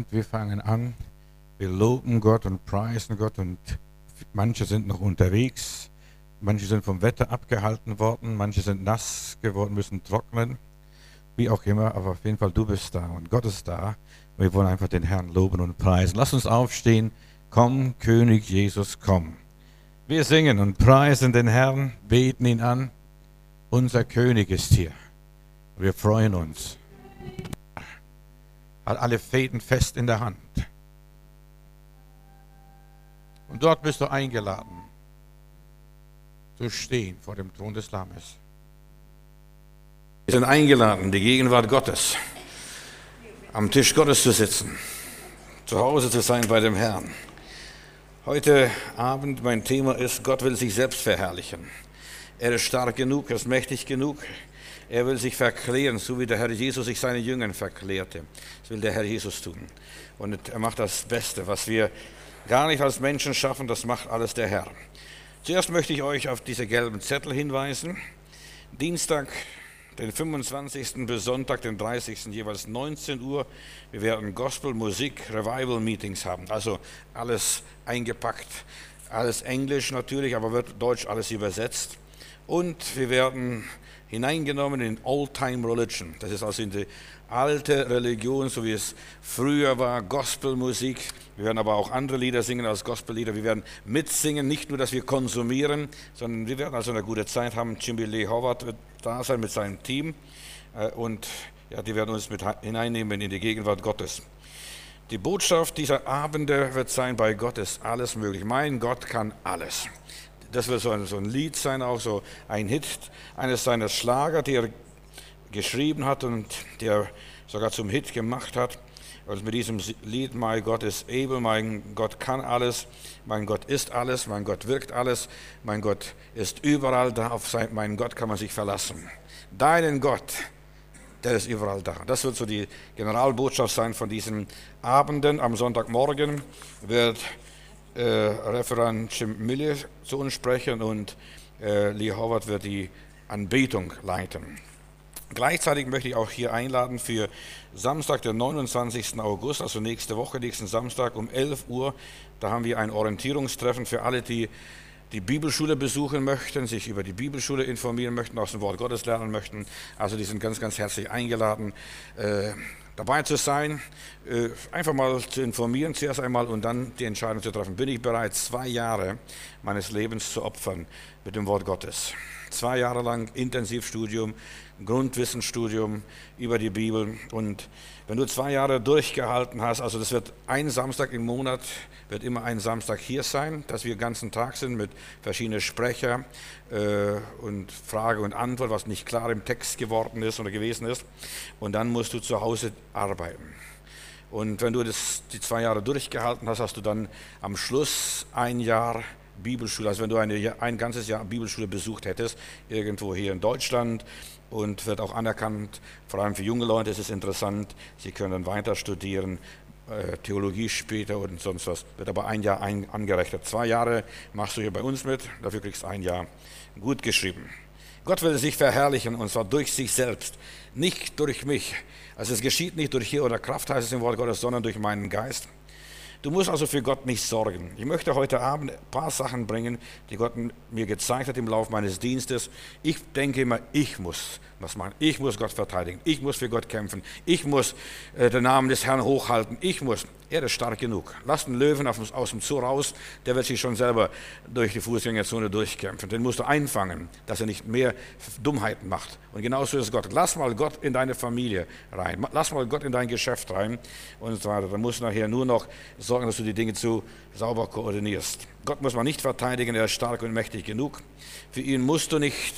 wir fangen an. Wir loben Gott und preisen Gott und manche sind noch unterwegs. Manche sind vom Wetter abgehalten worden, manche sind nass geworden, müssen trocknen. Wie auch immer, aber auf jeden Fall, du bist da und Gott ist da. Wir wollen einfach den Herrn loben und preisen. Lass uns aufstehen. Komm, König Jesus, komm. Wir singen und preisen den Herrn, beten ihn an. Unser König ist hier. Wir freuen uns. Hat alle Fäden fest in der Hand. Und dort bist du eingeladen, zu stehen vor dem Thron des Lammes. Wir sind eingeladen, die Gegenwart Gottes, am Tisch Gottes zu sitzen, zu Hause zu sein bei dem Herrn. Heute Abend mein Thema ist, Gott will sich selbst verherrlichen. Er ist stark genug, er ist mächtig genug. Er will sich verklären, so wie der Herr Jesus sich seinen Jüngern verklärte. Das will der Herr Jesus tun. Und er macht das Beste, was wir gar nicht als Menschen schaffen, das macht alles der Herr. Zuerst möchte ich euch auf diese gelben Zettel hinweisen. Dienstag, den 25. bis Sonntag, den 30. jeweils 19 Uhr. Wir werden Gospel, Musik, Revival Meetings haben. Also alles eingepackt, alles Englisch natürlich, aber wird Deutsch alles übersetzt. Und wir werden hineingenommen in Old-Time Religion. Das ist also in die alte Religion, so wie es früher war, Gospelmusik. Wir werden aber auch andere Lieder singen als Gospellieder. Wir werden mitsingen, nicht nur, dass wir konsumieren, sondern wir werden also eine gute Zeit haben. Jimmy Lee Howard wird da sein mit seinem Team und ja, die werden uns mit hineinnehmen in die Gegenwart Gottes. Die Botschaft dieser Abende wird sein, bei Gott ist alles möglich. Mein Gott kann alles. Das wird so ein Lied sein, auch so ein Hit, eines seiner Schlager, die er geschrieben hat und der sogar zum Hit gemacht hat. Also mit diesem Lied, mein Gott ist able, mein Gott kann alles, mein Gott ist alles, mein Gott wirkt alles, mein Gott ist überall da, auf meinen Gott kann man sich verlassen. Deinen Gott, der ist überall da. Das wird so die Generalbotschaft sein von diesen Abenden. Am Sonntagmorgen wird Referent Jim Miller zu uns sprechen und Lee Howard wird die Anbetung leiten. Gleichzeitig möchte ich auch hier einladen für Samstag, den 29. August, also nächste Woche, nächsten Samstag um 11 Uhr. Da haben wir ein Orientierungstreffen für alle, die die Bibelschule besuchen möchten, sich über die Bibelschule informieren möchten, aus dem Wort Gottes lernen möchten. Also die sind ganz, ganz herzlich eingeladen, dabei zu sein, einfach mal zu informieren zuerst einmal und dann die Entscheidung zu treffen. Bin ich bereit, 2 Jahre meines Lebens zu opfern mit dem Wort Gottes? 2 Jahre lang Intensivstudium, Grundwissensstudium über die Bibel. Und wenn du 2 Jahre durchgehalten hast, also das wird ein Samstag im Monat, wird immer ein Samstag hier sein, dass wir den ganzen Tag sind mit verschiedenen Sprechern und Frage und Antwort, was nicht klar im Text geworden ist oder gewesen ist. Und dann musst du zu Hause arbeiten. Und wenn du die 2 Jahre durchgehalten hast, hast du dann am Schluss 1 Jahr Bibelschule, also wenn du ein ganzes Jahr Bibelschule besucht hättest, irgendwo hier in Deutschland, und wird auch anerkannt, vor allem für junge Leute ist es interessant, sie können dann weiter studieren, Theologie später und sonst was, wird aber 1 Jahr angerechnet. 2 Jahre machst du hier bei uns mit, dafür kriegst du 1 Jahr gut geschrieben. Gott will sich verherrlichen und zwar durch sich selbst, nicht durch mich. Also es geschieht nicht durch hier oder Kraft, heißt es im Wort Gottes, sondern durch meinen Geist. Du musst also für Gott nicht sorgen. Ich möchte heute Abend ein paar Sachen bringen, die Gott mir gezeigt hat im Laufe meines Dienstes. Ich denke immer, ich muss was machen. Ich muss Gott verteidigen. Ich muss für Gott kämpfen. Ich muss den Namen des Herrn hochhalten. Er ist stark genug. Lass den Löwen aus dem Zoo raus, der wird sich schon selber durch die Fußgängerzone durchkämpfen. Den musst du einfangen, dass er nicht mehr Dummheiten macht. Und genauso ist Gott. Lass mal Gott in deine Familie rein. Lass mal Gott in dein Geschäft rein und so weiter. Dann musst du nachher nur noch sorgen, dass du die Dinge sauber koordinierst. Gott muss man nicht verteidigen, er ist stark und mächtig genug. Für ihn musst du nicht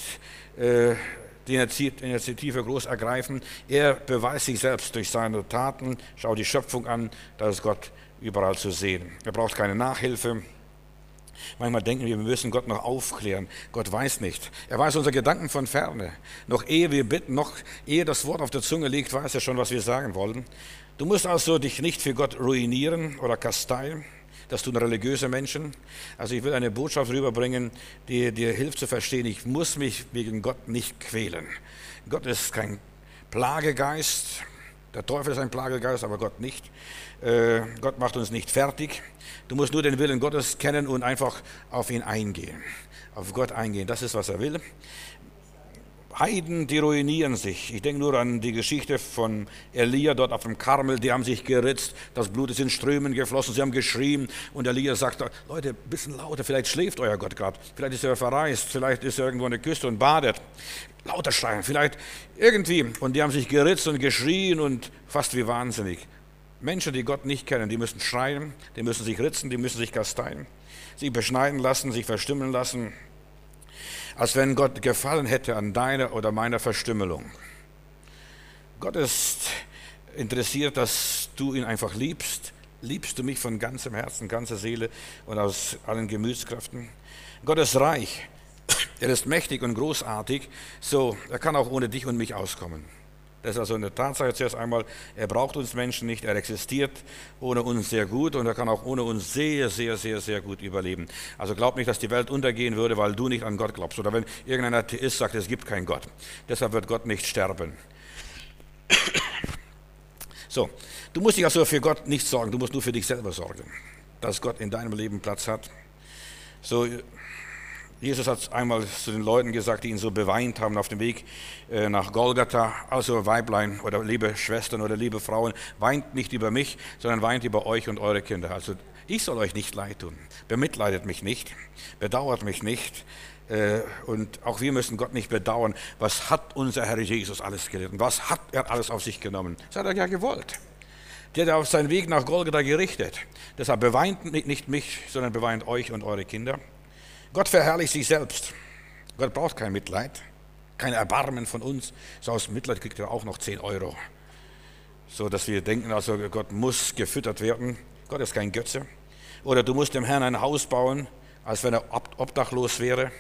die Initiative groß ergreifen. Er beweist sich selbst durch seine Taten. Schau die Schöpfung an, da ist Gott überall zu sehen. Er braucht keine Nachhilfe. Manchmal denken wir müssen Gott noch aufklären. Gott weiß nicht. Er weiß unsere Gedanken von ferne. Noch ehe wir bitten, noch ehe das Wort auf der Zunge liegt, weiß er schon, was wir sagen wollen. Du musst also dich nicht für Gott ruinieren oder kasteien. Das tun religiöse Menschen. Also ich will eine Botschaft rüberbringen, die dir hilft zu verstehen, ich muss mich wegen Gott nicht quälen. Gott ist kein Plagegeist. Der Teufel ist ein Plagegeist, aber Gott nicht. Gott macht uns nicht fertig. Du musst nur den Willen Gottes kennen und einfach auf ihn eingehen. Auf Gott eingehen, das ist, was er will. Heiden, die ruinieren sich. Ich denke nur an die Geschichte von Elia dort auf dem Karmel. Die haben sich geritzt, das Blut ist in Strömen geflossen, sie haben geschrien. Und Elia sagt, Leute, ein bisschen lauter, vielleicht schläft euer Gott gerade. Vielleicht ist er verreist, vielleicht ist er irgendwo an der Küste und badet. Lauter schreien, vielleicht irgendwie. Und die haben sich geritzt und geschrien und fast wie wahnsinnig. Menschen, die Gott nicht kennen, die müssen schreien, die müssen sich ritzen, die müssen sich kasteien, sich beschneiden lassen, sich verstimmeln lassen, als wenn Gott gefallen hätte an deiner oder meiner Verstümmelung. Gott ist interessiert, dass du ihn einfach liebst. Liebst du mich von ganzem Herzen, ganzer Seele und aus allen Gemütskräften? Gott ist reich, er ist mächtig und großartig, so er kann auch ohne dich und mich auskommen. Das ist also eine Tatsache zuerst einmal, er braucht uns Menschen nicht, er existiert ohne uns sehr gut und er kann auch ohne uns sehr, sehr, sehr, sehr gut überleben. Also glaub nicht, dass die Welt untergehen würde, weil du nicht an Gott glaubst. Oder wenn irgendein Atheist sagt, es gibt keinen Gott. Deshalb wird Gott nicht sterben. So, du musst dich also für Gott nicht sorgen, du musst nur für dich selber sorgen, dass Gott in deinem Leben Platz hat. So, Jesus hat einmal zu den Leuten gesagt, die ihn so beweint haben auf dem Weg nach Golgatha, also Weiblein oder liebe Schwestern oder liebe Frauen, weint nicht über mich, sondern weint über euch und eure Kinder. Also ich soll euch nicht leid tun, bemitleidet mich nicht, bedauert mich nicht. Und auch wir müssen Gott nicht bedauern. Was hat unser Herr Jesus alles gelitten? Was hat er alles auf sich genommen? Das hat er ja gewollt. Der hat auf seinen Weg nach Golgatha gerichtet. Deshalb beweint nicht mich, sondern beweint euch und eure Kinder. Gott verherrlicht sich selbst. Gott braucht kein Mitleid, kein Erbarmen von uns. So aus Mitleid kriegt er auch noch 10 Euro. So dass wir denken, also Gott muss gefüttert werden. Gott ist kein Götze. Oder du musst dem Herrn ein Haus bauen, als wenn er obdachlos wäre.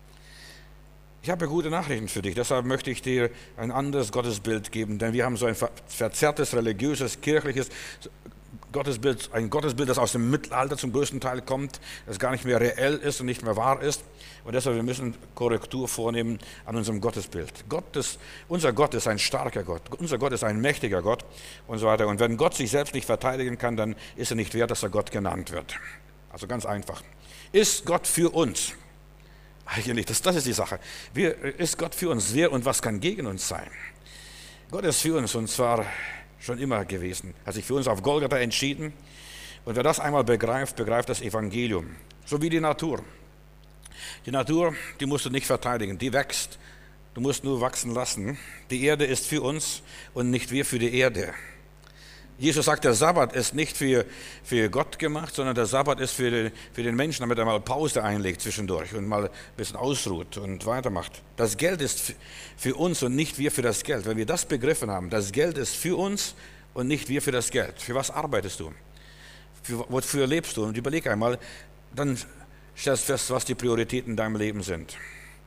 Ich habe gute Nachrichten für dich, deshalb möchte ich dir ein anderes Gottesbild geben, denn wir haben so ein verzerrtes, religiöses, kirchliches Gottesbild, ein Gottesbild, das aus dem Mittelalter zum größten Teil kommt, das gar nicht mehr reell ist und nicht mehr wahr ist. Und deshalb wir müssen Korrektur vornehmen an unserem Gottesbild. Unser Gott ist ein starker Gott, unser Gott ist ein mächtiger Gott und so weiter. Und wenn Gott sich selbst nicht verteidigen kann, dann ist er nicht wert, dass er Gott genannt wird. Also ganz einfach. Ist Gott für uns? Eigentlich, das ist die Sache. Ist Gott für uns? Wer und was kann gegen uns sein? Gott ist für uns und zwar schon immer gewesen. Er hat sich für uns auf Golgatha entschieden. Und wer das einmal begreift, begreift das Evangelium. So wie die Natur. Die Natur, die musst du nicht verteidigen, die wächst. Du musst nur wachsen lassen. Die Erde ist für uns und nicht wir für die Erde. Jesus sagt, der Sabbat ist nicht für Gott gemacht, sondern der Sabbat ist für den Menschen, damit er mal Pause einlegt zwischendurch und mal ein bisschen ausruht und weitermacht. Das Geld ist für uns und nicht wir für das Geld. Wenn wir das begriffen haben, das Geld ist für uns und nicht wir für das Geld. Für was arbeitest du? Wofür lebst du? Und überleg einmal, dann stellst du fest, was die Prioritäten in deinem Leben sind.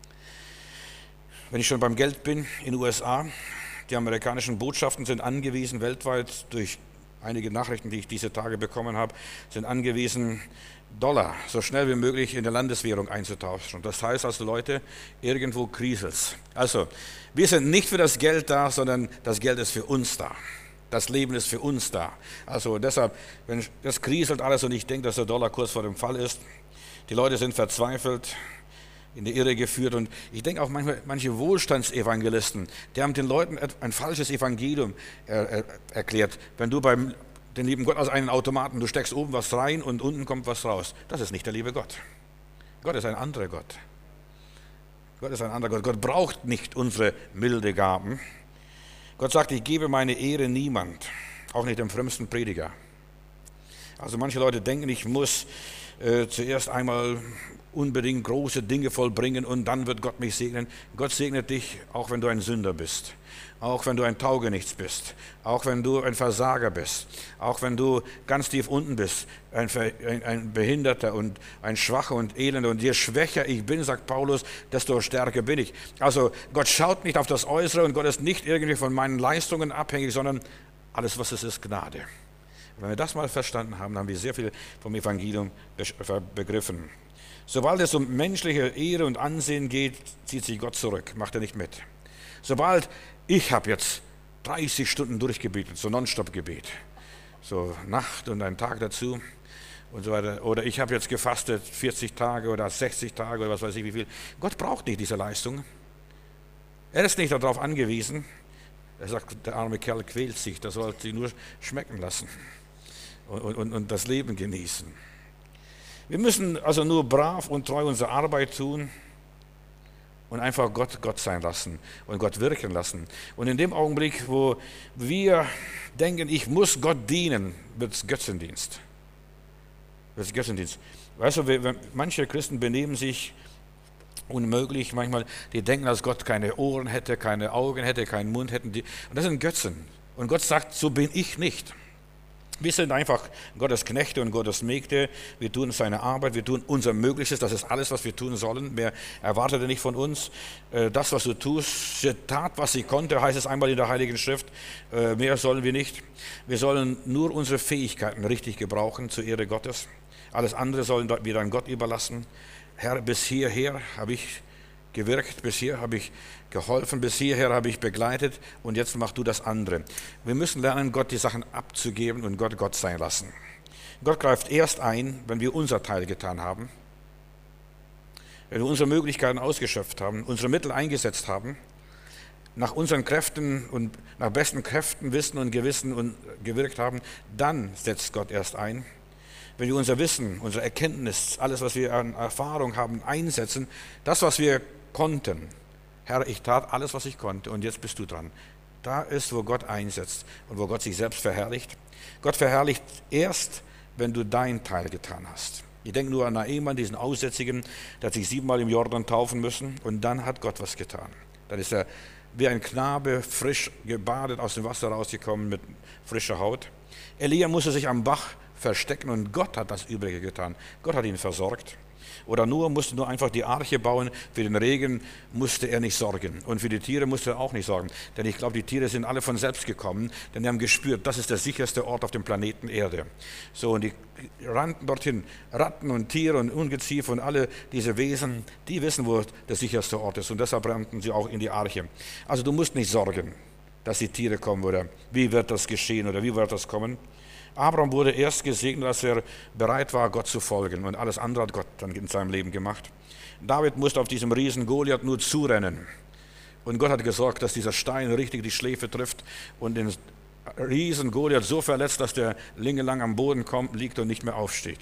Wenn ich schon beim Geld bin, in den USA, die amerikanischen Botschaften sind angewiesen, weltweit durch einige Nachrichten, die ich diese Tage bekommen habe, sind angewiesen, Dollar so schnell wie möglich in der Landeswährung einzutauschen. Und das heißt also, Leute, irgendwo kriselt's. Also, wir sind nicht für das Geld da, sondern das Geld ist für uns da. Das Leben ist für uns da. Also deshalb, wenn das kriselt alles und ich denke, dass der Dollar kurz vor dem Fall ist, die Leute sind verzweifelt, in die Irre geführt. Und ich denke auch manche Wohlstandsevangelisten, die haben den Leuten ein falsches Evangelium erklärt. Wenn du den lieben Gott als einen Automaten, du steckst oben was rein und unten kommt was raus. Das ist nicht der liebe Gott. Gott ist ein anderer Gott. Gott ist ein anderer Gott. Gott braucht nicht unsere milde Gaben. Gott sagt, ich gebe meine Ehre niemand, auch nicht dem frömmsten Prediger. Also manche Leute denken, ich muss zuerst einmal unbedingt große Dinge vollbringen und dann wird Gott mich segnen. Gott segnet dich, auch wenn du ein Sünder bist, auch wenn du ein Taugenichts bist, auch wenn du ein Versager bist, auch wenn du ganz tief unten bist, ein Behinderter und ein Schwacher und Elender. Und je schwächer ich bin, sagt Paulus, desto stärker bin ich. Also Gott schaut nicht auf das Äußere und Gott ist nicht irgendwie von meinen Leistungen abhängig, sondern alles, was es ist, Gnade. Wenn wir das mal verstanden haben, haben wir sehr viel vom Evangelium begriffen. Sobald es um menschliche Ehre und Ansehen geht, zieht sich Gott zurück, macht er nicht mit. Sobald ich habe jetzt 30 Stunden durchgebetet, so Nonstop-Gebet. So Nacht und ein Tag dazu und so weiter. Oder ich habe jetzt gefastet 40 Tage oder 60 Tage oder was weiß ich wie viel. Gott braucht nicht diese Leistung. Er ist nicht darauf angewiesen. Er sagt, der arme Kerl quält sich, der soll sich nur schmecken lassen und das Leben genießen. Wir müssen also nur brav und treu unsere Arbeit tun und einfach Gott sein lassen und Gott wirken lassen. Und in dem Augenblick, wo wir denken, ich muss Gott dienen, wird es Götzendienst. Weißt du, manche Christen benehmen sich unmöglich manchmal, die denken, dass Gott keine Ohren hätte, keine Augen hätte, keinen Mund hätten. Und das sind Götzen. Und Gott sagt, so bin ich nicht. Wir sind einfach Gottes Knechte und Gottes Mägde. Wir tun seine Arbeit, wir tun unser Möglichstes. Das ist alles, was wir tun sollen. Mehr erwartet er nicht von uns. Das, was du tust, sie tat, was sie konnte, heißt es einmal in der Heiligen Schrift. Mehr sollen wir nicht. Wir sollen nur unsere Fähigkeiten richtig gebrauchen zur Ehre Gottes. Alles andere sollen wir dann Gott überlassen. Herr, bis hierher habe ich gewirkt, bis hier habe ich geholfen, bis hierher habe ich begleitet und jetzt mach du das andere. Wir müssen lernen, Gott die Sachen abzugeben und Gott sein lassen. Gott greift erst ein, wenn wir unser Teil getan haben, wenn wir unsere Möglichkeiten ausgeschöpft haben, unsere Mittel eingesetzt haben, nach unseren Kräften und nach besten Kräften, Wissen und Gewissen und gewirkt haben, dann setzt Gott erst ein. Wenn wir unser Wissen, unsere Erkenntnis, alles, was wir an Erfahrung haben, einsetzen, das, was wir konnten. Herr, ich tat alles, was ich konnte und jetzt bist du dran. Da ist, wo Gott einsetzt und wo Gott sich selbst verherrlicht. Gott verherrlicht erst, wenn du deinen Teil getan hast. Ich denke nur an Naaman, diesen Aussätzigen, der hat sich 7-mal im Jordan taufen müssen und dann hat Gott was getan. Dann ist er wie ein Knabe frisch gebadet aus dem Wasser rausgekommen mit frischer Haut. Elia musste sich am Bach verstecken und Gott hat das Übrige getan. Gott hat ihn versorgt. Oder musste nur einfach die Arche bauen. Für den Regen musste er nicht sorgen. Und für die Tiere musste er auch nicht sorgen. Denn ich glaube, die Tiere sind alle von selbst gekommen. Denn die haben gespürt, das ist der sicherste Ort auf dem Planeten Erde. So, und die rannten dorthin. Ratten und Tiere und Ungeziefer und alle diese Wesen, die wissen, wo der sicherste Ort ist. Und deshalb rannten sie auch in die Arche. Also du musst nicht sorgen, dass die Tiere kommen oder wie wird das geschehen oder wie wird das kommen. Abraham wurde erst gesegnet, als er bereit war, Gott zu folgen. Und alles andere hat Gott dann in seinem Leben gemacht. David musste auf diesem Riesen Goliath nur zurennen. Und Gott hat gesorgt, dass dieser Stein richtig die Schläfe trifft und den Riesen Goliath so verletzt, dass der lingelang am Boden liegt und nicht mehr aufsteht.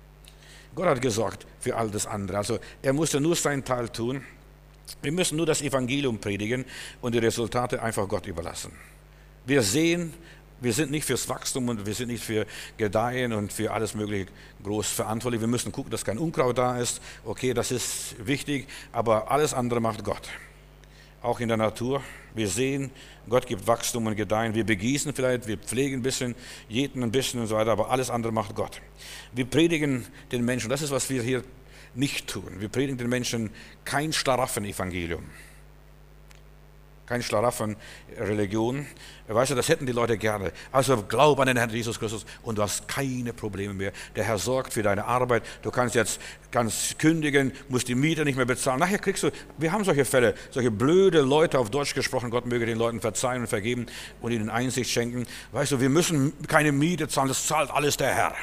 Gott hat gesorgt für all das andere. Also er musste nur seinen Teil tun. Wir müssen nur das Evangelium predigen und die Resultate einfach Gott überlassen. Wir sehen, wir sind nicht fürs Wachstum und wir sind nicht für Gedeihen und für alles Mögliche groß verantwortlich. Wir müssen gucken, dass kein Unkraut da ist. Okay, das ist wichtig, aber alles andere macht Gott. Auch in der Natur. Wir sehen, Gott gibt Wachstum und Gedeihen. Wir begießen vielleicht, wir pflegen ein bisschen, jäten ein bisschen und so weiter, aber alles andere macht Gott. Wir predigen den Menschen, das ist, was wir hier nicht tun. Wir predigen den Menschen kein Schlaraffen-Evangelium. Kein Schlaraffen-Religion. Weißt du, das hätten die Leute gerne. Also glaub an den Herrn Jesus Christus und du hast keine Probleme mehr. Der Herr sorgt für deine Arbeit. Du kannst jetzt ganz kündigen, musst die Miete nicht mehr bezahlen. Nachher kriegst du, wir haben solche Fälle, solche blöde Leute, auf Deutsch gesprochen, Gott möge den Leuten verzeihen und vergeben und ihnen Einsicht schenken. Weißt du, wir müssen keine Miete zahlen, das zahlt alles der Herr.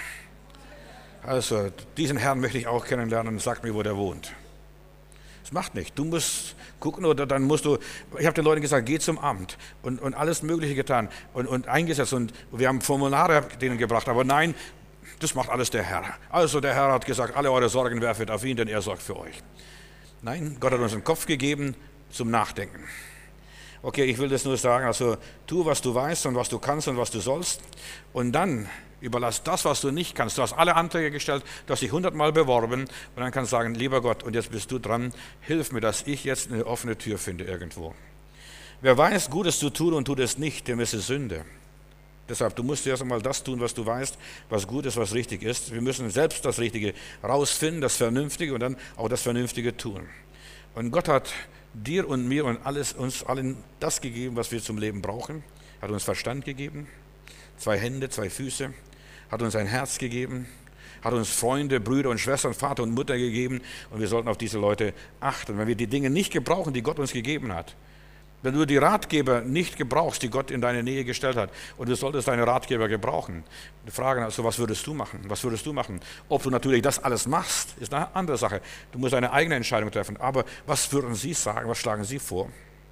Also diesen Herrn möchte ich auch kennenlernen und sag mir, wo der wohnt. Das macht nicht. Du musst gucken oder dann musst du, ich habe den Leuten gesagt, geh zum Amt und alles Mögliche getan und eingesetzt und wir haben Formulare denen gebracht, aber nein, das macht alles der Herr. Also der Herr hat gesagt, alle eure Sorgen werfet auf ihn, denn er sorgt für euch. Nein, Gott hat uns einen Kopf gegeben zum Nachdenken. Okay, ich will das nur sagen, also tu, was du weißt und was du kannst und was du sollst und dann überlass das, was du nicht kannst. Du hast alle Anträge gestellt, du hast dich 100-mal beworben und dann kannst du sagen, lieber Gott, und jetzt bist du dran, hilf mir, dass ich jetzt eine offene Tür finde irgendwo. Wer weiß, Gutes zu tun und tut es nicht, dem ist es Sünde. Deshalb, du musst erst einmal das tun, was du weißt, was gut ist, was richtig ist. Wir müssen selbst das Richtige rausfinden, das Vernünftige und dann auch das Vernünftige tun. Und Gott hat dir und mir und uns allen das gegeben, was wir zum Leben brauchen. Hat uns Verstand gegeben, 2 Hände, 2 Füße, hat uns ein Herz gegeben, hat uns Freunde, Brüder und Schwestern, Vater und Mutter gegeben und wir sollten auf diese Leute achten. Wenn wir die Dinge nicht gebrauchen, die Gott uns gegeben hat, Wenn du die Ratgeber nicht gebrauchst, die Gott in deine Nähe gestellt hat, und du solltest deine Ratgeber gebrauchen, die Fragen also, was würdest du machen? Was würdest du machen? Ob du natürlich das alles machst, ist eine andere Sache. Du musst eine eigene Entscheidung treffen. Aber was würden sie sagen? Was schlagen sie vor?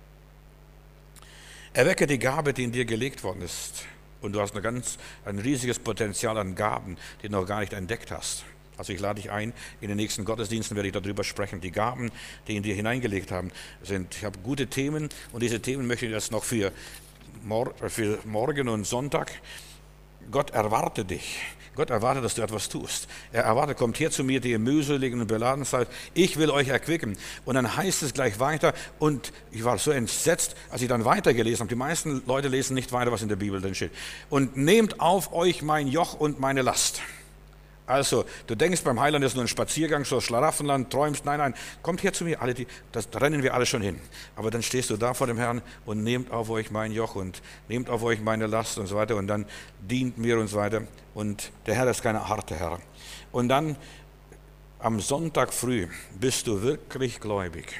Erwecke die Gabe, die in dir gelegt worden ist. Und du hast ein riesiges Potenzial an Gaben, die du noch gar nicht entdeckt hast. Also ich lade dich ein, in den nächsten Gottesdiensten werde ich darüber sprechen. Die Gaben, die in dir hineingelegt haben, ich habe gute Themen und diese Themen möchte ich jetzt noch für morgen und Sonntag. Gott erwartet dich. Gott erwartet, dass du etwas tust. Er erwartet, kommt her zu mir, die ihr mühselig und beladen seid. Ich will euch erquicken. Und dann heißt es gleich weiter. Und ich war so entsetzt, als ich dann weitergelesen habe. Die meisten Leute lesen nicht weiter, was in der Bibel drin steht. Und nehmt auf euch mein Joch und meine Last. Also, du denkst, beim Heiland ist nur ein Spaziergang, so Schlaraffenland, träumst, nein, kommt her zu mir, da rennen wir alle schon hin. Aber dann stehst du da vor dem Herrn und nehmt auf euch mein Joch und nehmt auf euch meine Last und so weiter und dann dient mir und so weiter. Und der Herr ist kein harter Herr. Und dann am Sonntag früh bist du wirklich gläubig.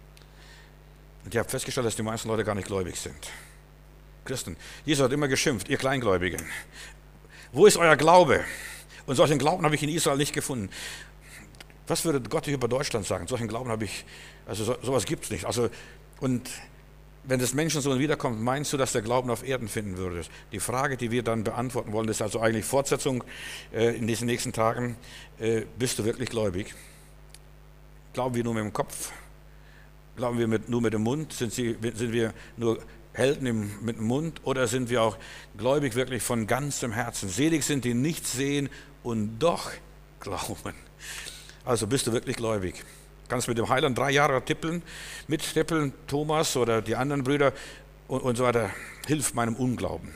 Und ich habe festgestellt, dass die meisten Leute gar nicht gläubig sind. Christen. Jesus hat immer geschimpft, ihr Kleingläubigen. Wo ist euer Glaube? Und solchen Glauben habe ich in Israel nicht gefunden. Was würde Gott über Deutschland sagen? Solchen Glauben habe ich, also sowas gibt es nicht. Also, und wenn das Menschensohn wiederkommt, meinst du, dass der Glauben auf Erden finden würde? Die Frage, die wir dann beantworten wollen, ist also eigentlich Fortsetzung in diesen nächsten Tagen. Bist du wirklich gläubig? Glauben wir nur mit dem Kopf? Glauben wir nur mit dem Mund? Sind wir nur Helden mit dem Mund oder sind wir auch gläubig wirklich von ganzem Herzen? Selig sind die nicht sehen und doch glauben. Also bist du wirklich gläubig. Kannst mit dem Heiland 3 Jahre mittippeln, Thomas oder die anderen Brüder und so weiter. Hilf meinem Unglauben.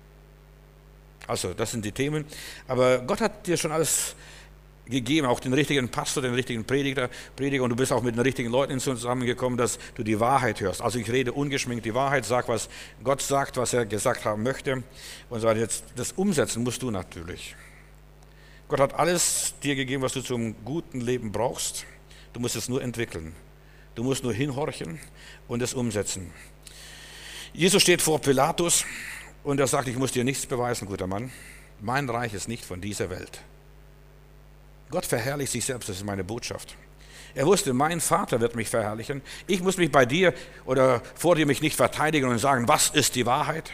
Also das sind die Themen. Aber Gott hat dir schon alles gegeben, auch den richtigen Pastor, den richtigen Prediger und du bist auch mit den richtigen Leuten zusammengekommen, dass du die Wahrheit hörst. Also ich rede ungeschminkt die Wahrheit, sag, was Gott sagt, was er gesagt haben möchte und so weiter. Jetzt das umsetzen musst du natürlich. Gott hat alles dir gegeben, was du zum guten Leben brauchst. Du musst es nur entwickeln. Du musst nur hinhorchen und es umsetzen. Jesus steht vor Pilatus und er sagt, ich muss dir nichts beweisen, guter Mann. Mein Reich ist nicht von dieser Welt. Gott verherrlicht sich selbst, das ist meine Botschaft. Er wusste, mein Vater wird mich verherrlichen. Ich muss mich bei dir oder vor dir mich nicht verteidigen und sagen, was ist die Wahrheit?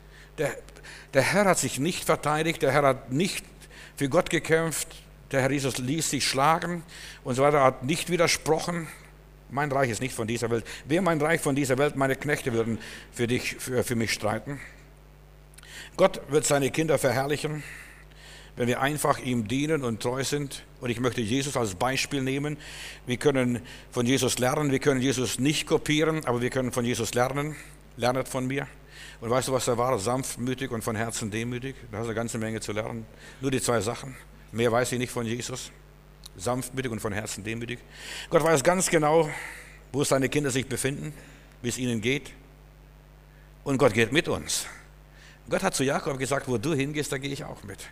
Der Herr hat sich nicht verteidigt, der Herr hat nicht für Gott gekämpft, der Herr Jesus ließ sich schlagen und so weiter, hat nicht widersprochen. Mein Reich ist nicht von dieser Welt. Wäre mein Reich von dieser Welt, meine Knechte würden für mich streiten. Gott wird seine Kinder verherrlichen, wenn wir einfach ihm dienen und treu sind. Und ich möchte Jesus als Beispiel nehmen. Wir können von Jesus lernen, wir können Jesus nicht kopieren, aber wir können von Jesus lernen. Lernet von mir. Und weißt du, was er war? Sanftmütig und von Herzen demütig. Da hast du eine ganze Menge zu lernen. Nur die 2 Sachen. Mehr weiß ich nicht von Jesus. Sanftmütig und von Herzen demütig. Gott weiß ganz genau, wo seine Kinder sich befinden, wie es ihnen geht. Und Gott geht mit uns. Gott hat zu Jakob gesagt, wo du hingehst, da gehe ich auch mit.